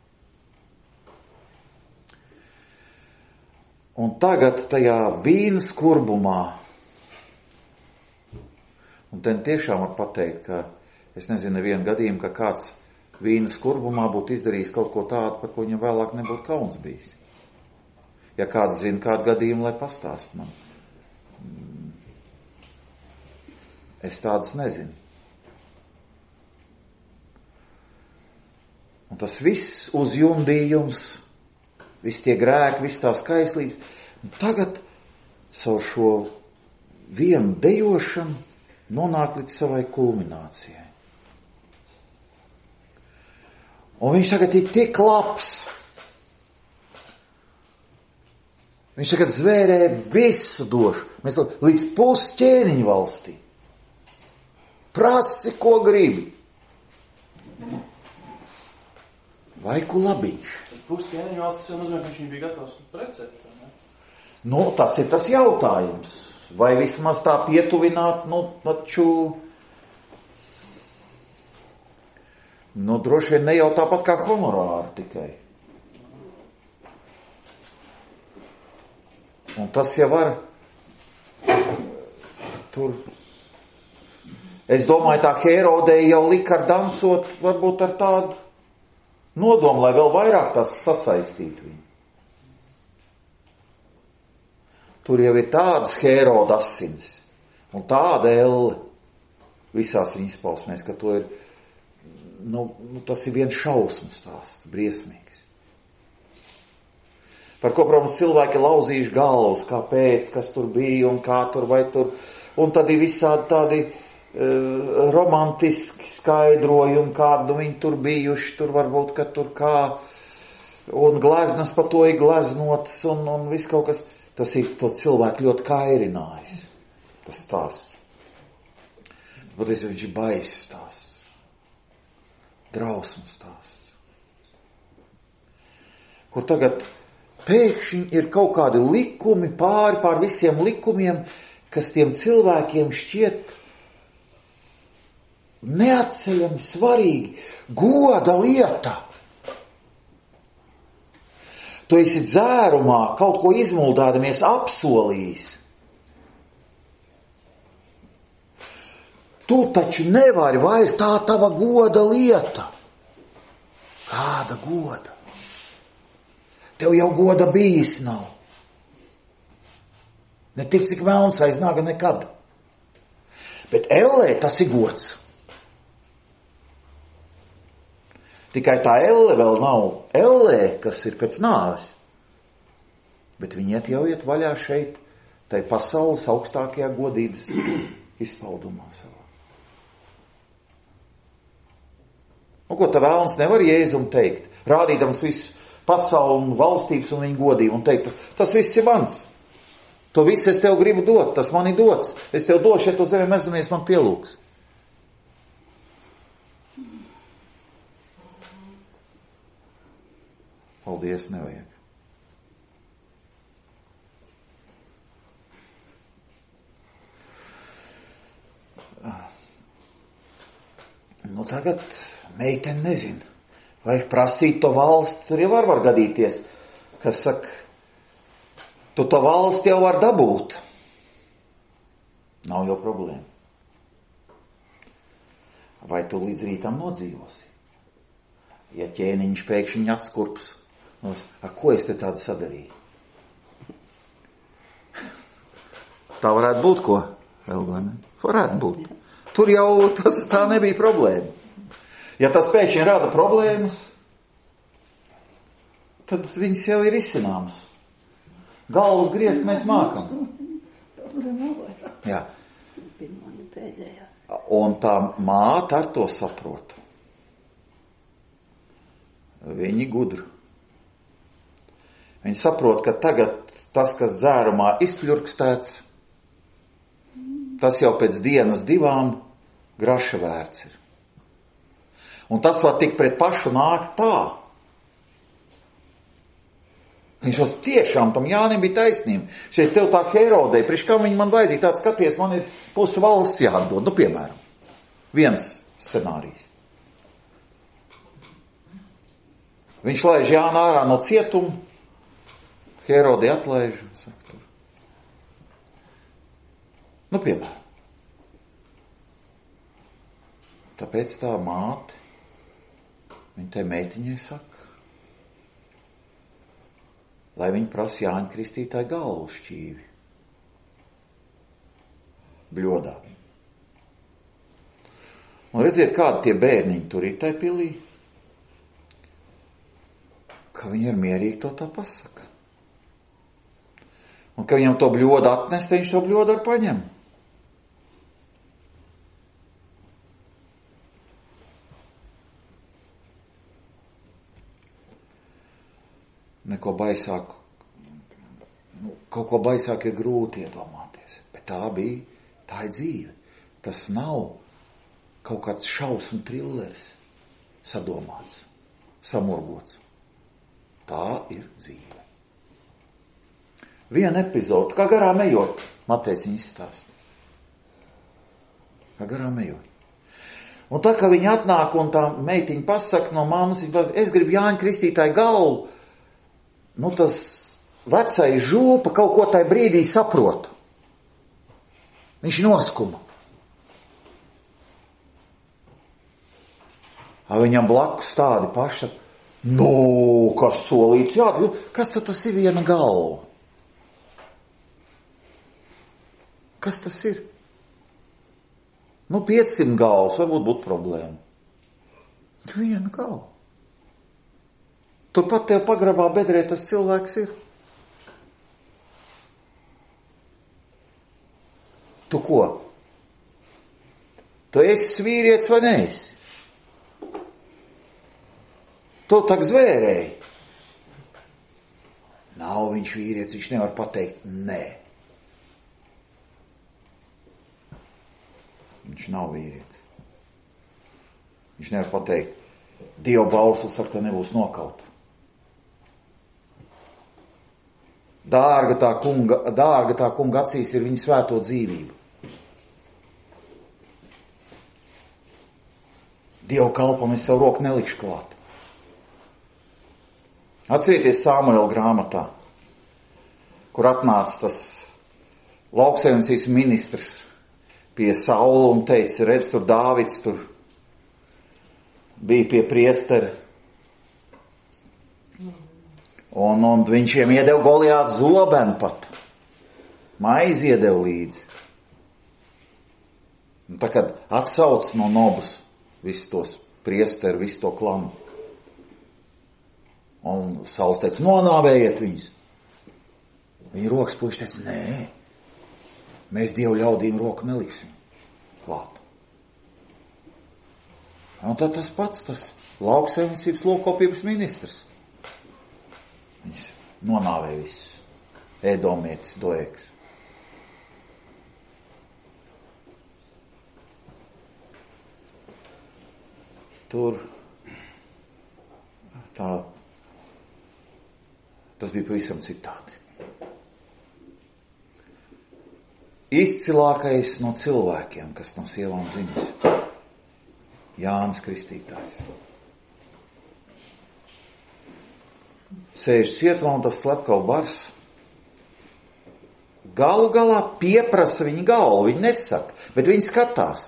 Un tagad tajā vīna skurbumā, un ten tiešām var pateikt, ka es nezinu nevienu gadījumu, ka kāds vīna skurbumā būtu izdarījis kaut ko tādu, par ko viņam vēlāk nebūtu kauns bijis. Ja kāds zina kādu gadījumu, lai pastāst man. Es tādas nezinu. Un tas viss uzjundījums, viss tie grēki, viss tās kaislības, tagad caur šo vienu dejošanu nonāk līdz savai kulminācijai. Un viņš tagad ir tik labs. Viņš tagad zvērē visu došu. Mēs līdz pusķēniņu valstī. Prasi, ko gribi. Vai ku labiņš? Pusķēniņu valstis jau nozīmē, ka viņš bija gatavs precēt, ne? Tas ir tas jautājums. Vai vismaz tā pietuvināt, taču... droši vien ne jau tāpat kā honorāri tikai. Un tas jau var tur... Es domāju, tā Herodeja jau lika ar dansot, varbūt ar tādu nodomu, lai vēl vairāk tās sasaistītu viņu. Tur jau ir tādas Heroda asins un tāda Elle. visās viņas izpausmēs, ka to ir, tas ir viens šausmu stāsts, briesmīgs. Par ko, protams, cilvēki lauzījuši galvas, kāpēc, kas tur bija un kā tur vai tur. Un tad ir visādi tādi romantiski skaidrojumi, kādu viņi tur bijuši, tur varbūt, ka tur kā, un gleznas pa to ir gleznotas, un viss kaut kas. Tas ir to cilvēku ļoti kairinājis, tas stāsts. Bet viņš ir baiss stāsts, drausmu stāsts. Kur tagad pēkšņi ir kaut kādi likumi pār visiem likumiem, kas tiem cilvēkiem šķiet neatceļami svarīgi. Goda lieta. Tu esi dzērumā kaut ko izmuldādamies apsolījis. Tu taču nevari vairs, tā tava goda lieta. Kāda goda? Tev jau goda bijis nav. Ne tik, cik melns aiznaga nekad. Bet ellē tas ir gods. Tikai tā elle vēl nav ellē, kas ir pēc nāves. Bet viņi jau iet vaļā šeit, tai pasaules augstākajā godības izpaudumā savā. Un ko tā vēlns nevar Jēzum teikt, rādīdams visu pasauli un valstības un viņu godību un teikt, tas viss ir mans. To visu es tev gribu dot, tas man ir dots. Es tev došu, ja tu zemi mezdamies man pielūgs. Paldies, nevajag. Tagad meitene nezin, vai prasīt to valsti, tur jau var gadīties, kas saka, tu to valsti jau var dabūt. Nav jau problēma. Vai tu līdz rītam nodzīvosi? Ja ķēniņš pēkšņi atskurps, ko es te tādu sadarīju? Tā varētu būt, ko? Varētu būt. Tur jau tā nebija problēma. Ja tas pēkšņi rada problēmas, tad viņas jau ir izcināmas. Galvas griezt mēs mākam. Jā. Un tā māte ar to saprot. Viņi gudru. Viņi saprot, ka tagad tas, kas dzērumā izpļurkstēts, tas jau pēc dienas divām graša vērts ir. Un tas var tik pret pašu nākt tā. Viņš jau tiešām tam Jānim bija taisnība. Šies tev tā Herodei, priekš kam viņi man vajadzīgi tāds skaties, man ir pusi valsts jāatdod. Piemēram, viens scenārijs. Viņš laiž Jānu ārā no cietuma, Herodei atlaiž. Piemēram. Tāpēc tā māte, viņa tai meitiņai saka, lai viņa prasa Jāņa Kristītāja galvu šķīvi. Bļodā. Un redziet, kādi tie bērniņi tur ir tai pilī, ka viņi ir mierīgi to tā pasaka. Un ka viņam to bļodu atnest, viņš to bļodu ar paņem. Neko baisāku, kaut ko baisāku ir grūti iedomāties, bet tā ir dzīve. Tas nav kaut kāds šausmu trilleris sadomāts, samurgots. Tā ir dzīve. Viena epizode, kā garām ejot, Matejs viņa izstāsta. Kā garām ejot. Un tā, ka viņa atnāk un tā meitiņa pasaka no mammas, es gribu Jāņa Kristītāja galvu, tas vecais žūpa kaut ko tai brīdī saprot. Viņš noskuma. Viņam blakus tādi paši, kas solīts, kas tad tas ir viena galva? Kas tas ir? 500 galvas varbūt būtu problēma. Viena galva. Turpat tev pagrabā bedrē tas cilvēks ir. Tu ko? Tu esi vīrietis vai neesi? Tu tak zvērēji. Nav viņš vīrietis, viņš nevar pateikt nē. Viņš nav vīrietis. Viņš nevar pateikt, Dieva balsis ar te nebūs nokaut. Dārga tā kunga acīs ir viņa svēto dzīvību. Dievu kalpam es savu roku nelikšu klāt. Atcerieties Samuela grāmatā, kur atnāca tas lauksaimniecības ministrs pie Saula un teica, redz, tur Dāvids tur bija pie priestera. Un viņš viņiem iedeva Goliātu zobenu pat. Maizi iedeva līdzi. Un tā kad atsauc no Nobas visus tos priesteru, visu to klanu. Un Sauls teica, nonāvējiet viņus. Viņa rokas puiši teica, nē, mēs Dievu ļaudīm roku neliksim klāt. Un tad tas pats, tas lauksaimniecības lopkopības ministrs. Viņš nonāvēja visus. Ēdomietis, Doeks. Tur tas bija pavisam citādi. Izcilākais no cilvēkiem, kas no sievām ziņas. Jānis Kristītājs. Sēž cietumā un tas slepkava bars. Galu galā pieprasa viņa galvu, viņa nesaka, bet viņa skatās.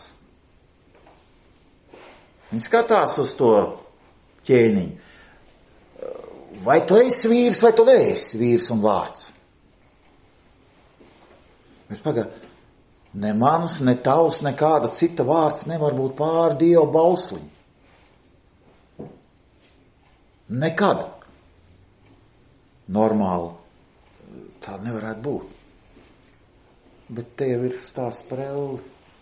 Viņa skatās uz to ķēniņu. Vai tu esi vīrs, vai tu neesi vīrs un vārds? Mēs ne mans, ne tavs, nekāda cita vārds nevar būt pār Dieva bausliņu. Nekad. Normāli tā nevarētu būt. Bet tev ir stāsts par Elli.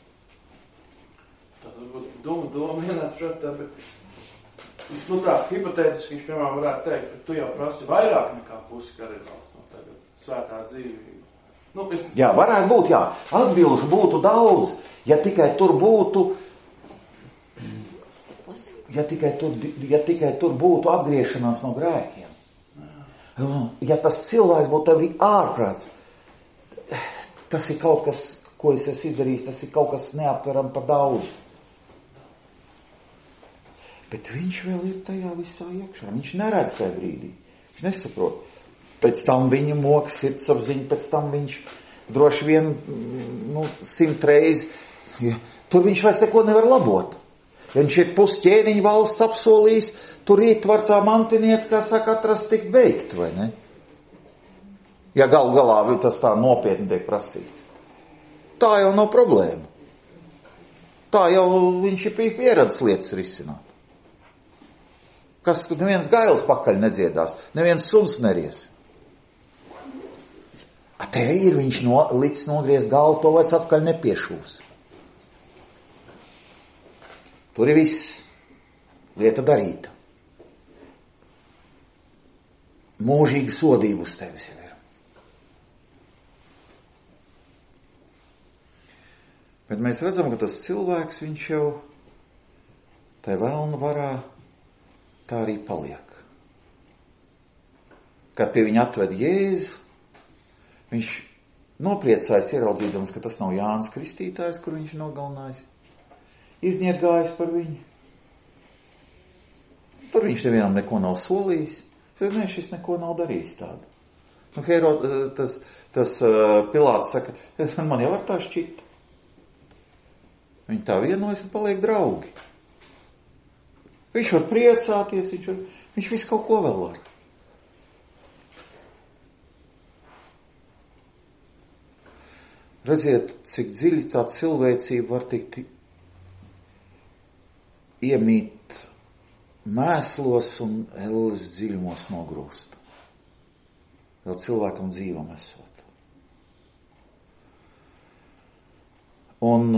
Tā varbūt doma vienāds prātā, bet tā, hipotētiski viņš, piemēram, varētu teikt, ka tu jau prasi vairāk nekā pusi kardināls no tagad svētā dzīvība. Jā, varētu būt, jā. Atbilžu būtu daudz, ja tikai tur būtu atgriešanās no grēkiem. Ja tas cilvēks būtu tev ārprāts, tas ir kaut kas, ko es esmu izdarījis, tas ir kaut kas neaptveram par daudz. Bet viņš vēl ir tajā visā iekšā. Viņš neredz tajā brīdī. Viņš nesaprot. Pēc tam viņa moka sirdsapziņa, pēc tam viņš droši vien 100 reizi. Tur viņš vairs neko nevar labot. Ja viņš ir pusķēniņa valsts apsolījis, tur rīt var tā mantiniec, kā saka, atrast tik beigt, vai ne? Ja galu galā tas tā nopietni tiek prasīts. Tā jau nav problēma. Tā jau viņš ir pieredzes lietas risināt. Kas neviens gails pakaļ nedziedās, neviens suns neries. Te ir viņš līdz nogriez galvu, to vairs atkaļ nepiešūs. Tur ir viss. Lieta darīta. Mūžīga sodība uz tevis jau ir. Bet mēs redzam, ka tas cilvēks, viņš jau tai velna varā tā arī paliek. Kad pie viņa atved Jēzu, viņš nopriecājas ieraudzīdams, ka tas nav Jānis Kristītājs, kur viņš nogalinājis. Izņirgājis par viņu. Tur viņš nevienam neko nav solījis. Nē, šis neko nav darījis tādu. Tas Pilāts saka, man jau ar tā šķita. Viņi tā vienojas un paliek draugi. Viņš var priecāties, viņš visu kaut ko vēl var. Redziet, cik dziļi tā cilvēcība var tikt iemīt mēslos un elles dziļumos nogrūst. Vēl cilvēkam dzīvam esot. Un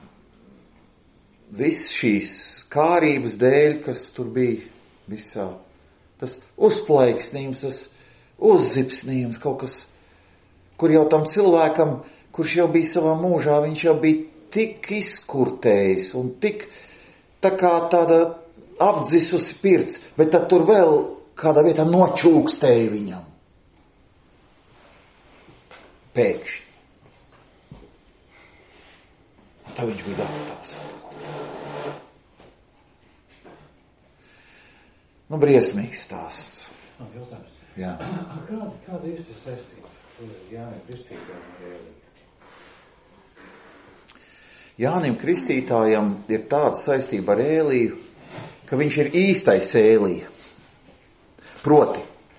viss šīs kārības dēļ, kas tur bija visā, tas uzplaiksnījums, tas uzzipsnījums, kaut kas, kur jau tam cilvēkam, kurš jau bija savā mūžā, viņš jau bija tik izkurtējis un tik tā kā tāda apdzisusi pirts, bet tad tur vēl kādā vietā nočūkstēja viņam. Pēkšņi. Tā viņš bija gatavs. Nu, briesmīgs stāsts. Jautājums. Jā. Kāda īsti saistība? Jānim Kristītājam ar Ēliju? Jānim Kristītājam ir tāda saistība ar Ēliju, ka viņš ir īstais Ēlija. Proti,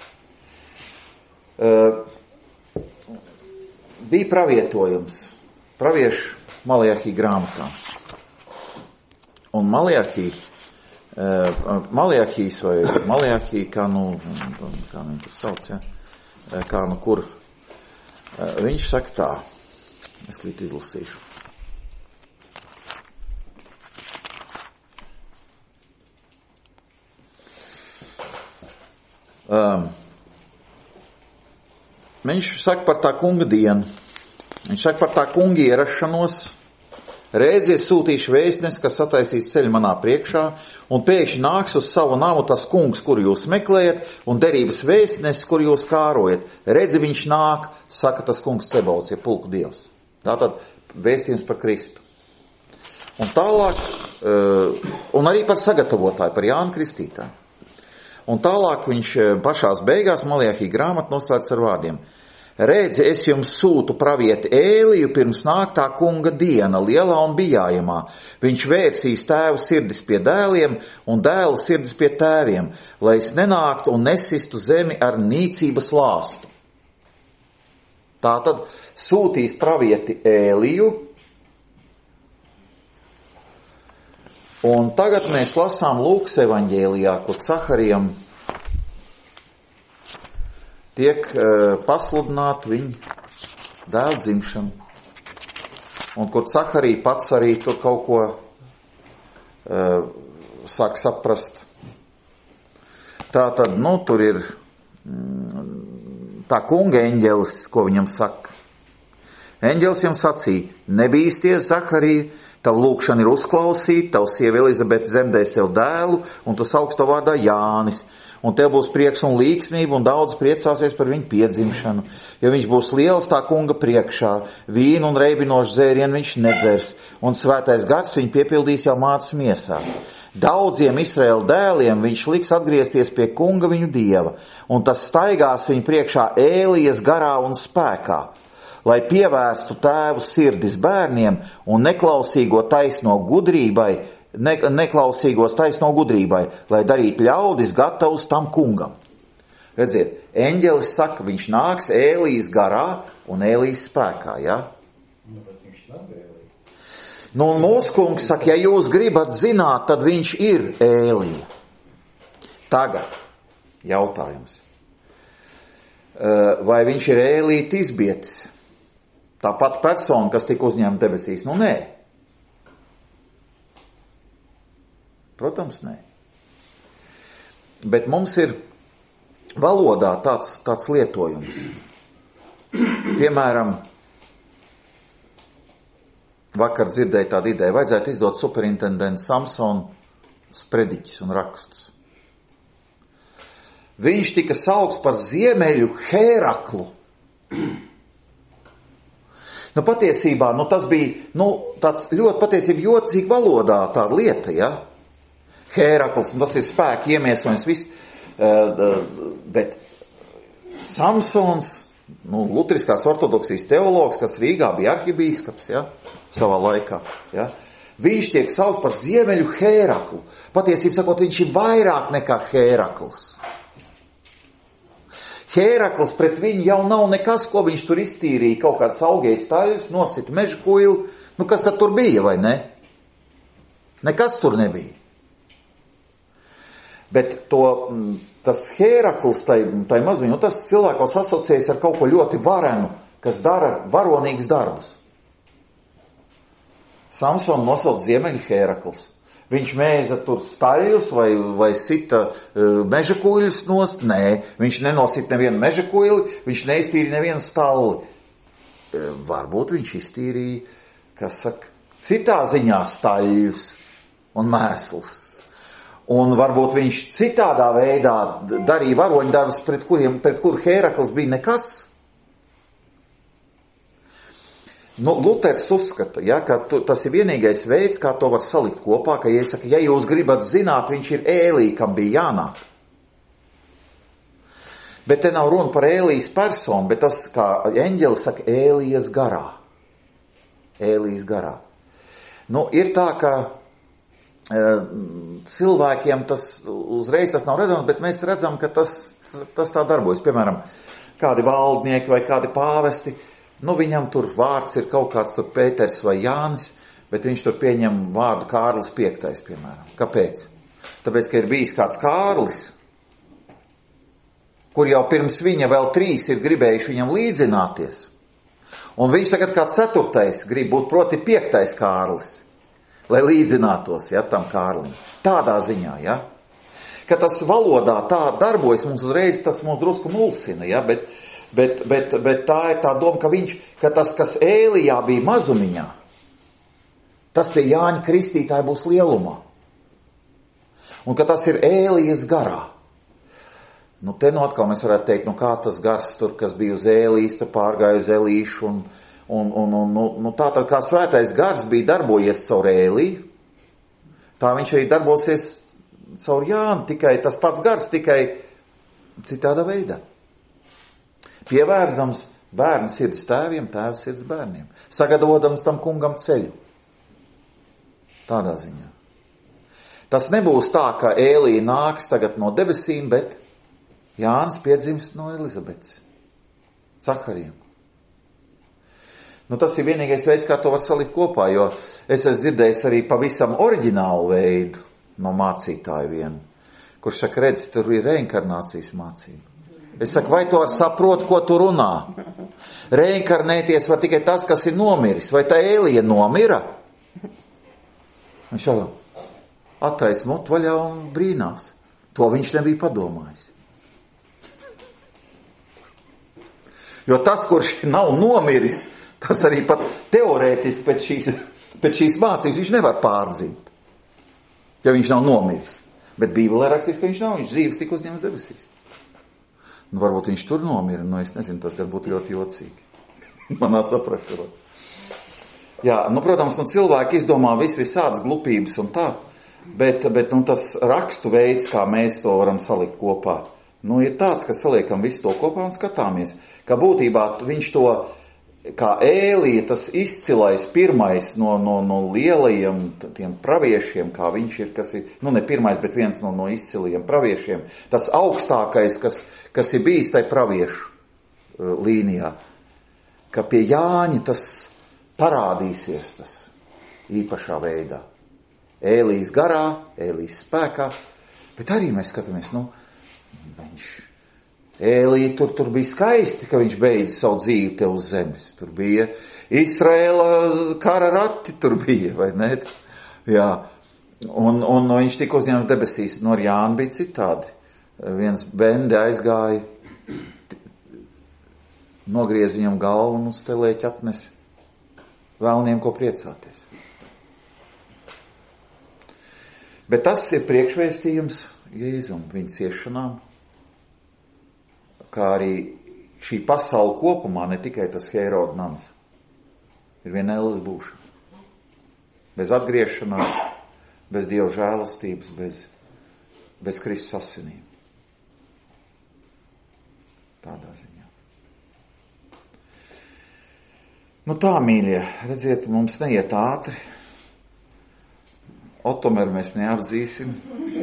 bija pravietojums, praviešu Maleahī grāmatā. Un Maleahīs vai Maleahī, kā viņu tur sauc, ja? Kā nu kur, viņš saka tā, es līdz izlasīšu. Viņš saka par tā kunga dienu. Viņš saka par tā kunga ierašanos. Reiz es sūtīšu vēstnesi, kas sataisīs ceļu manā priekšā, un pēkšņi nāks uz savu namu tas kungs, kuru jūs meklējat, un derības vēstnesis, kuru jūs kārojat. Redzi, viņš nāk, saka tas kungs Cebauts, ja pulku dievs. Tātad vēstījums par Kristu. Un tālāk, un arī par sagatavotāju, par Jānu Kristītāju. Un tālāk viņš pašās beigās Maleahī grāmatu noslēdz ar vārdiem. Redzi, es jums sūtu pravieti Ēliju pirms nāk tā kunga diena, lielā un bijājamā. Viņš vērsīs tēvu sirdis pie dēliem un dēlu sirdis pie tēviem, lai es nenāktu un nesistu zemi ar nīcības lāstu. Tātad sūtīs pravieti Ēliju. Un tagad mēs lasām Lūkas evaņģēlijā, kur Caharijam tiek pasludināta viņa dēla dzimšana. Un kur Caharija pats arī tur kaut ko sāk saprast. Tātad, tur ir tā kunga eņģelis, ko viņam saka. Eņģelis viņam sacīja, nebīsties, Caharija, tavu lūkšana ir uzklausīta, tavu sieva Elizabete dzemdēs tev dēlu, un tu sauks tavu vārdā Jānis. Un tev būs prieks un līksmība, un daudz priecāsies par viņu piedzimšanu. Jo viņš būs liels tā kunga priekšā, vīnu un reibinošu dzērienu viņš nedzers, un svētais gars viņu piepildīs jau mātes miesās. Daudziem Izraēla dēliem viņš liks atgriezties pie kunga viņu dieva, un tas staigās viņu priekšā Ēlijas garā un spēkā, lai pievērstu tēvu sirdis bērniem un neklausīgos taisno gudrībai, lai darītu ļaudis gatavus tam kungam. Redziet, eņģelis saka, viņš nāks Ēlijas garā un Ēlijas spēkā, ja? Bet viņš nav Ēlija. Un mūsu kungs saka, ja jūs gribat zināt, tad viņš ir Ēlija. Tagad jautājums. Vai viņš ir Ēlija Tisbietis? Tāpat persona, kas tika uzņemta debesīs? Nē. Protams, nē. Bet mums ir valodā tāds lietojums. Piemēram, vakar dzirdēju tādu ideju, vajadzētu izdot superintendents Samsonu sprediķus un rakstus. Viņš tika saukts par ziemeļu Hēraklu. Patiesībā, tas bija, tāds ļoti patiesībā jocīgi valodā tāda lieta, ja? Hērakls, un tas ir spēki iemiesojums viss, bet Samsons, lutriskās ortodoksijas teologs, kas Rīgā bija arhibīskaps, ja, savā laikā, ja, viņš tiek saukts par ziemeļu Hēraklu. Patiesībā sakot, viņš ir vairāk nekā Hērakls. Hērakls pret viņu jau nav nekas, ko viņš tur iztīrīja, kaut kāds augējs taļus, nosita meža kuili, kas tad tur bija, vai ne? Nekas tur nebija. Bet tas Hērakls, tai mazliņu, tas cilvēkos asociējas ar kaut ko ļoti varenu, kas dara varonīgus darbus. Samsonu nosauc Ziemeļu Hērakls. Viņš mēza tur staļus vai sita meža kuļus nost? Nē, viņš nenosita nevienu meža kuļi, viņš neiztīrīja nevienu stalli. Varbūt viņš iztīrīja, citā ziņā staļus un mēslus. Un varbūt viņš citādā veidā darīja varoņu darbus, pret kuru Hērakls bija nekas. Luters uzskata, ka tas ir vienīgais veids, kā to var salikt kopā, ka, ja jūs gribat zināt, viņš ir Ēlī, kam bija jānāk. Bet te nav runa par Ēlijas personu, bet tas, kā eņģeli saka, Ēlijas garā. Ēlijas garā. Ir tā, ka cilvēkiem tas uzreiz tas nav redzams, bet mēs redzam, ka tas tā darbojas. Piemēram, kādi valdnieki vai kādi pāvesti, viņam tur vārds ir kaut kāds tur Pēters vai Jānis, bet viņš tur pieņem vārdu Kārlis V, piemēram. Kāpēc? Tāpēc, ka ir bijis kāds Kārlis, kur jau pirms viņa vēl 3 ir gribējuši viņam līdzināties. Un viņš tagad kā 4. grib būt proti 5. Kārlis, lai līdzinātos, tam Kārlim. Tādā ziņā, Ka tas valodā tā darbojas, mums uzreiz tas mums drusku mulsina, Bet tā ir tā doma, ka tas, kas Ēlijā bija mazumiņā, tas pie Jāņa Kristītāja būs lielumā. Un ka tas ir Ēlijas garā. Te atkal mēs varētu teikt, kā tas gars tur, kas bija uz Ēlijas, tur pārgāja uz Elīšu. Tātad kā svētais gars bija darbojies caur Ēliju, tā viņš arī darbosies caur Jānu, tikai tas pats gars, tikai citādā veidā. Pievērdams bērnu sirds tēviem, tēvs sirds bērniem. Sagatavotams tam kungam ceļu. Tādā ziņā. Tas nebūs tā, ka Ēlija nāks tagad no debesīm, bet Jānis piedzimst no Elizabetes. Cakariem. Tas ir vienīgais veids, kā to var salikt kopā, jo es esmu dzirdējis arī pavisam oriģinālu veidu no mācītāju vienu, kurš saka, redz, tur ir reinkarnācijas mācība. Es saku, vai tu saproti, ko tu runā? Reinkarnēties var tikai tas, kas ir nomiris. Vai tā Ēlija nomira? Viņš jau attais mutu vaļā un brīnās. To viņš nebija padomājis. Jo tas, kurš nav nomiris, tas arī pat teorētiski pēc šīs mācības viņš nevar pārdzimt. Ja viņš nav nomiris. Bet Bībelē rakstīts, ka viņš nav, viņš dzīves tik uzņems debesīs. Varbūt viņš tur nomira, es nezinu, tas gan būtu ļoti jocīgi. Manā sapraturā. Protams, cilvēki izdomā visādas glupības un tā, bet tas rakstu veids, kā mēs to varam salikt kopā, ir tāds, ka saliekam visu to kopā un skatāmies, ka būtībā viņš to, kā Ēlija, tas izcilais pirmais no lielajiem tiem praviešiem, kā viņš ir, kas ir, ne pirmais, bet viens no izcilajiem praviešiem, tas augstākais, kas ir bijis tai praviešu līnijā, ka pie Jāņa tas parādīsies tas īpašā veidā. Ēlijas garā, Ēlijas spēkā, bet arī mēs skatāmies, Ēlija tur bija skaisti, ka viņš beidza savu dzīvi te uz zemes. Tur bija Izraēla kara rati, tur bija, vai ne? Un viņš tika uzņēmts debesīs, ar Jānu bija citādi. Viens bende aizgāja, nogriez viņam galvu un uz telēķi atnesi vēlniem, ko priecāties. Bet tas ir priekšvēstījums Jēzum, viņa ciešanām, kā arī šī pasaule kopumā, ne tikai tas Hēroda nams, ir viena elles būšana. Bez atgriešanās, bez Dieva žēlastības, bez Kristus asinīm. Tādā ziņā. Tā, mīļie, redziet, mums neiet ātri. Otomeru mēs neapdzīsim.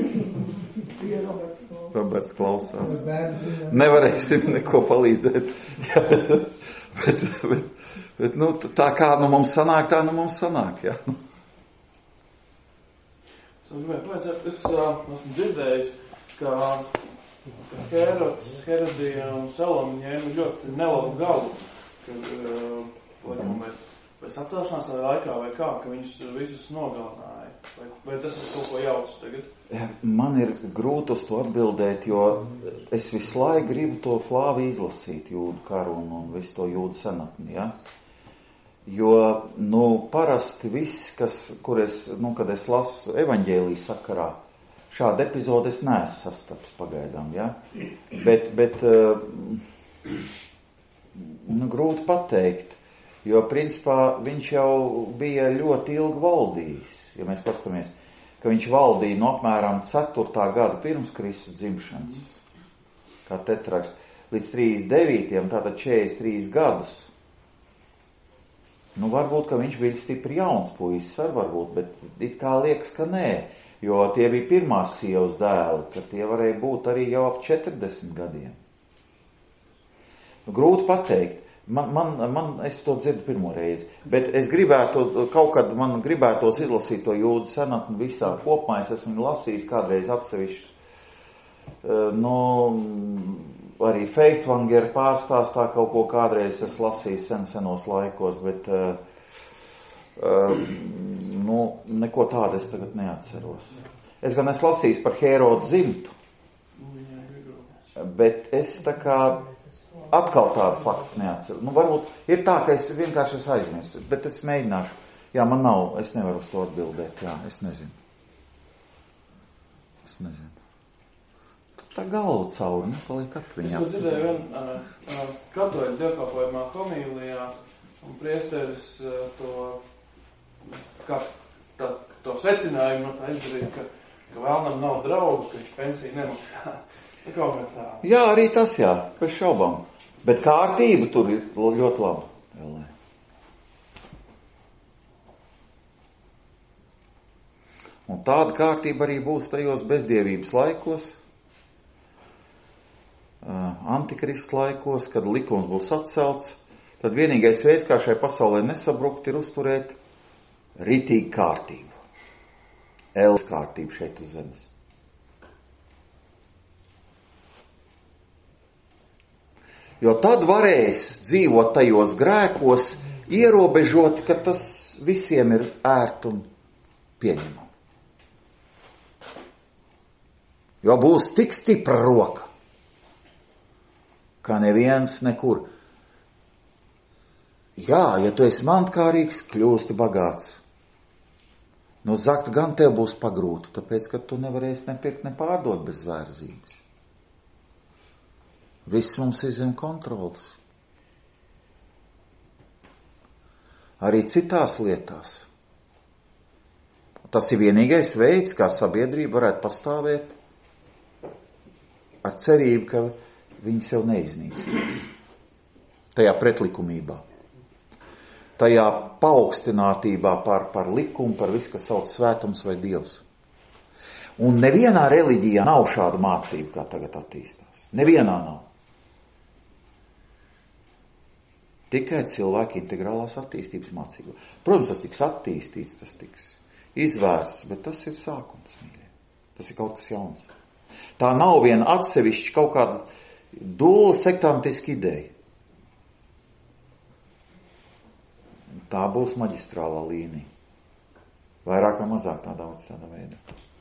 Roberts klausās. Nevarēsim neko palīdzēt. bet tā kā mums sanāk, tā mums sanāk, Es esmu dzirdējis ka Herodija un Saloma ņēma ļoti nelabu galu, vai sacelšanās tajā laikā vai kā, ka viņus visus nogalināja. Vai tas ir kaut ko jauts tagad? Man ir grūti uz to atbildēt, jo es visu laiku gribu to Flāvi izlasīt, Jūdu karu un visu to Jūdu senatni, ja? Jo, parasti viss, kad es lasu evaņģēliju sakarā, šādu epizodu es neesmu sastaps pagaidām, ja? Bet grūti pateikt, jo, principā, viņš jau bija ļoti ilgi valdījis, ja mēs paskatāmies, ka viņš valdīja no apmēram 4. gada pirms Kristus dzimšanas, kā tetraks, līdz 39, tātad 43 gadus. Varbūt, ka viņš bija stipri jauns puisis, varbūt, bet it kā liekas, ka nē, jo tie bija pirmās sievas dēli, ka tie varēja būt arī jau ap 40 gadiem. Grūti pateikt. Es to dzirdu pirmo reizi, bet es gribētu, kaut kad man gribētos izlasīt to Jūdu senatni visā kopumā, es esmu lasījis kādreiz atsevišķus, arī Feichtvanger pārstāstā kaut ko kādreiz es lasīju senos laikos, bet, neko tādu es tagad neatceros. Es gan esmu lasījis par Herodu dzimtu, bet es tā kā atkal tādu faktu neatceru. Varbūt ir tā, ka es vienkārši aizmirsu, bet es mēģināšu. Jā, man nav, es nevaru uz to atbildēt. Jā, es nezinu. Tā galva cauri, paliek atviņā. Es to dzirdēju vien katoļu dievkalpojumā homīlijā, un priesteris to secinājumu tā izdarīja, ka vēlnam nav draugu, ka viņš pensiju nemaksā. Jā, arī tas, jā, bez šaubām. Bet kārtība tur ir ļoti laba. Un tāda kārtība arī būs tajos bezdievības laikos, antikrist laikos, kad likums būs atcelts. Tad vienīgais veids, kā šai pasaulē nesabrukt, ir uzturēt ritīgu kārtību. Ēles kārtību šeit uz zemes. Jo tad varēs dzīvot tajos grēkos, ierobežot, ka tas visiem ir ērt un pieņemam. Jo būs tik stipra roka, kā neviens nekur. Jā, ja tu esi mantkārīgs, kļūsti bagāts. Zakt gan tev būs pagrūti, tāpēc, ka tu nevarēsi nepirkt, ne pārdot bez vērdzības. Viss mums ir zem kontrolas. Arī citās lietās. Tas ir vienīgais veids, kā sabiedrība varētu pastāvēt ar cerību, ka viņi sev neiznīcinās. Tajā pretlikumībā. Tajā paaugstinātībā par likumu, par visu, kas sauc svētums vai dievs. Un nevienā reliģijā nav šāda mācība, kā tagad attīstās. Nevienā nav. Tikai cilvēki integrālās attīstības mācība. Protams, tas tiks attīstīts, tas tiks izvērsts, bet tas ir sākums, mīļie. Tas ir kaut kas jauns. Tā nav viena atsevišķa kaut kāda dula sektantiska ideja. Tā būs maģistrālā līnija. Vairāk vai mazāk tādā veidā.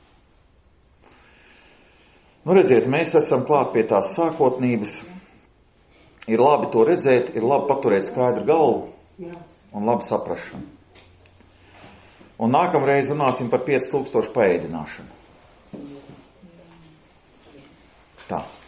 Redziet, mēs esam klāt pie tās sākotnības. Ir labi to redzēt, ir labi paturēt skaidru galvu un labi saprašanu. Un nākamreiz runāsim par 5000 paēdināšanu. Tā.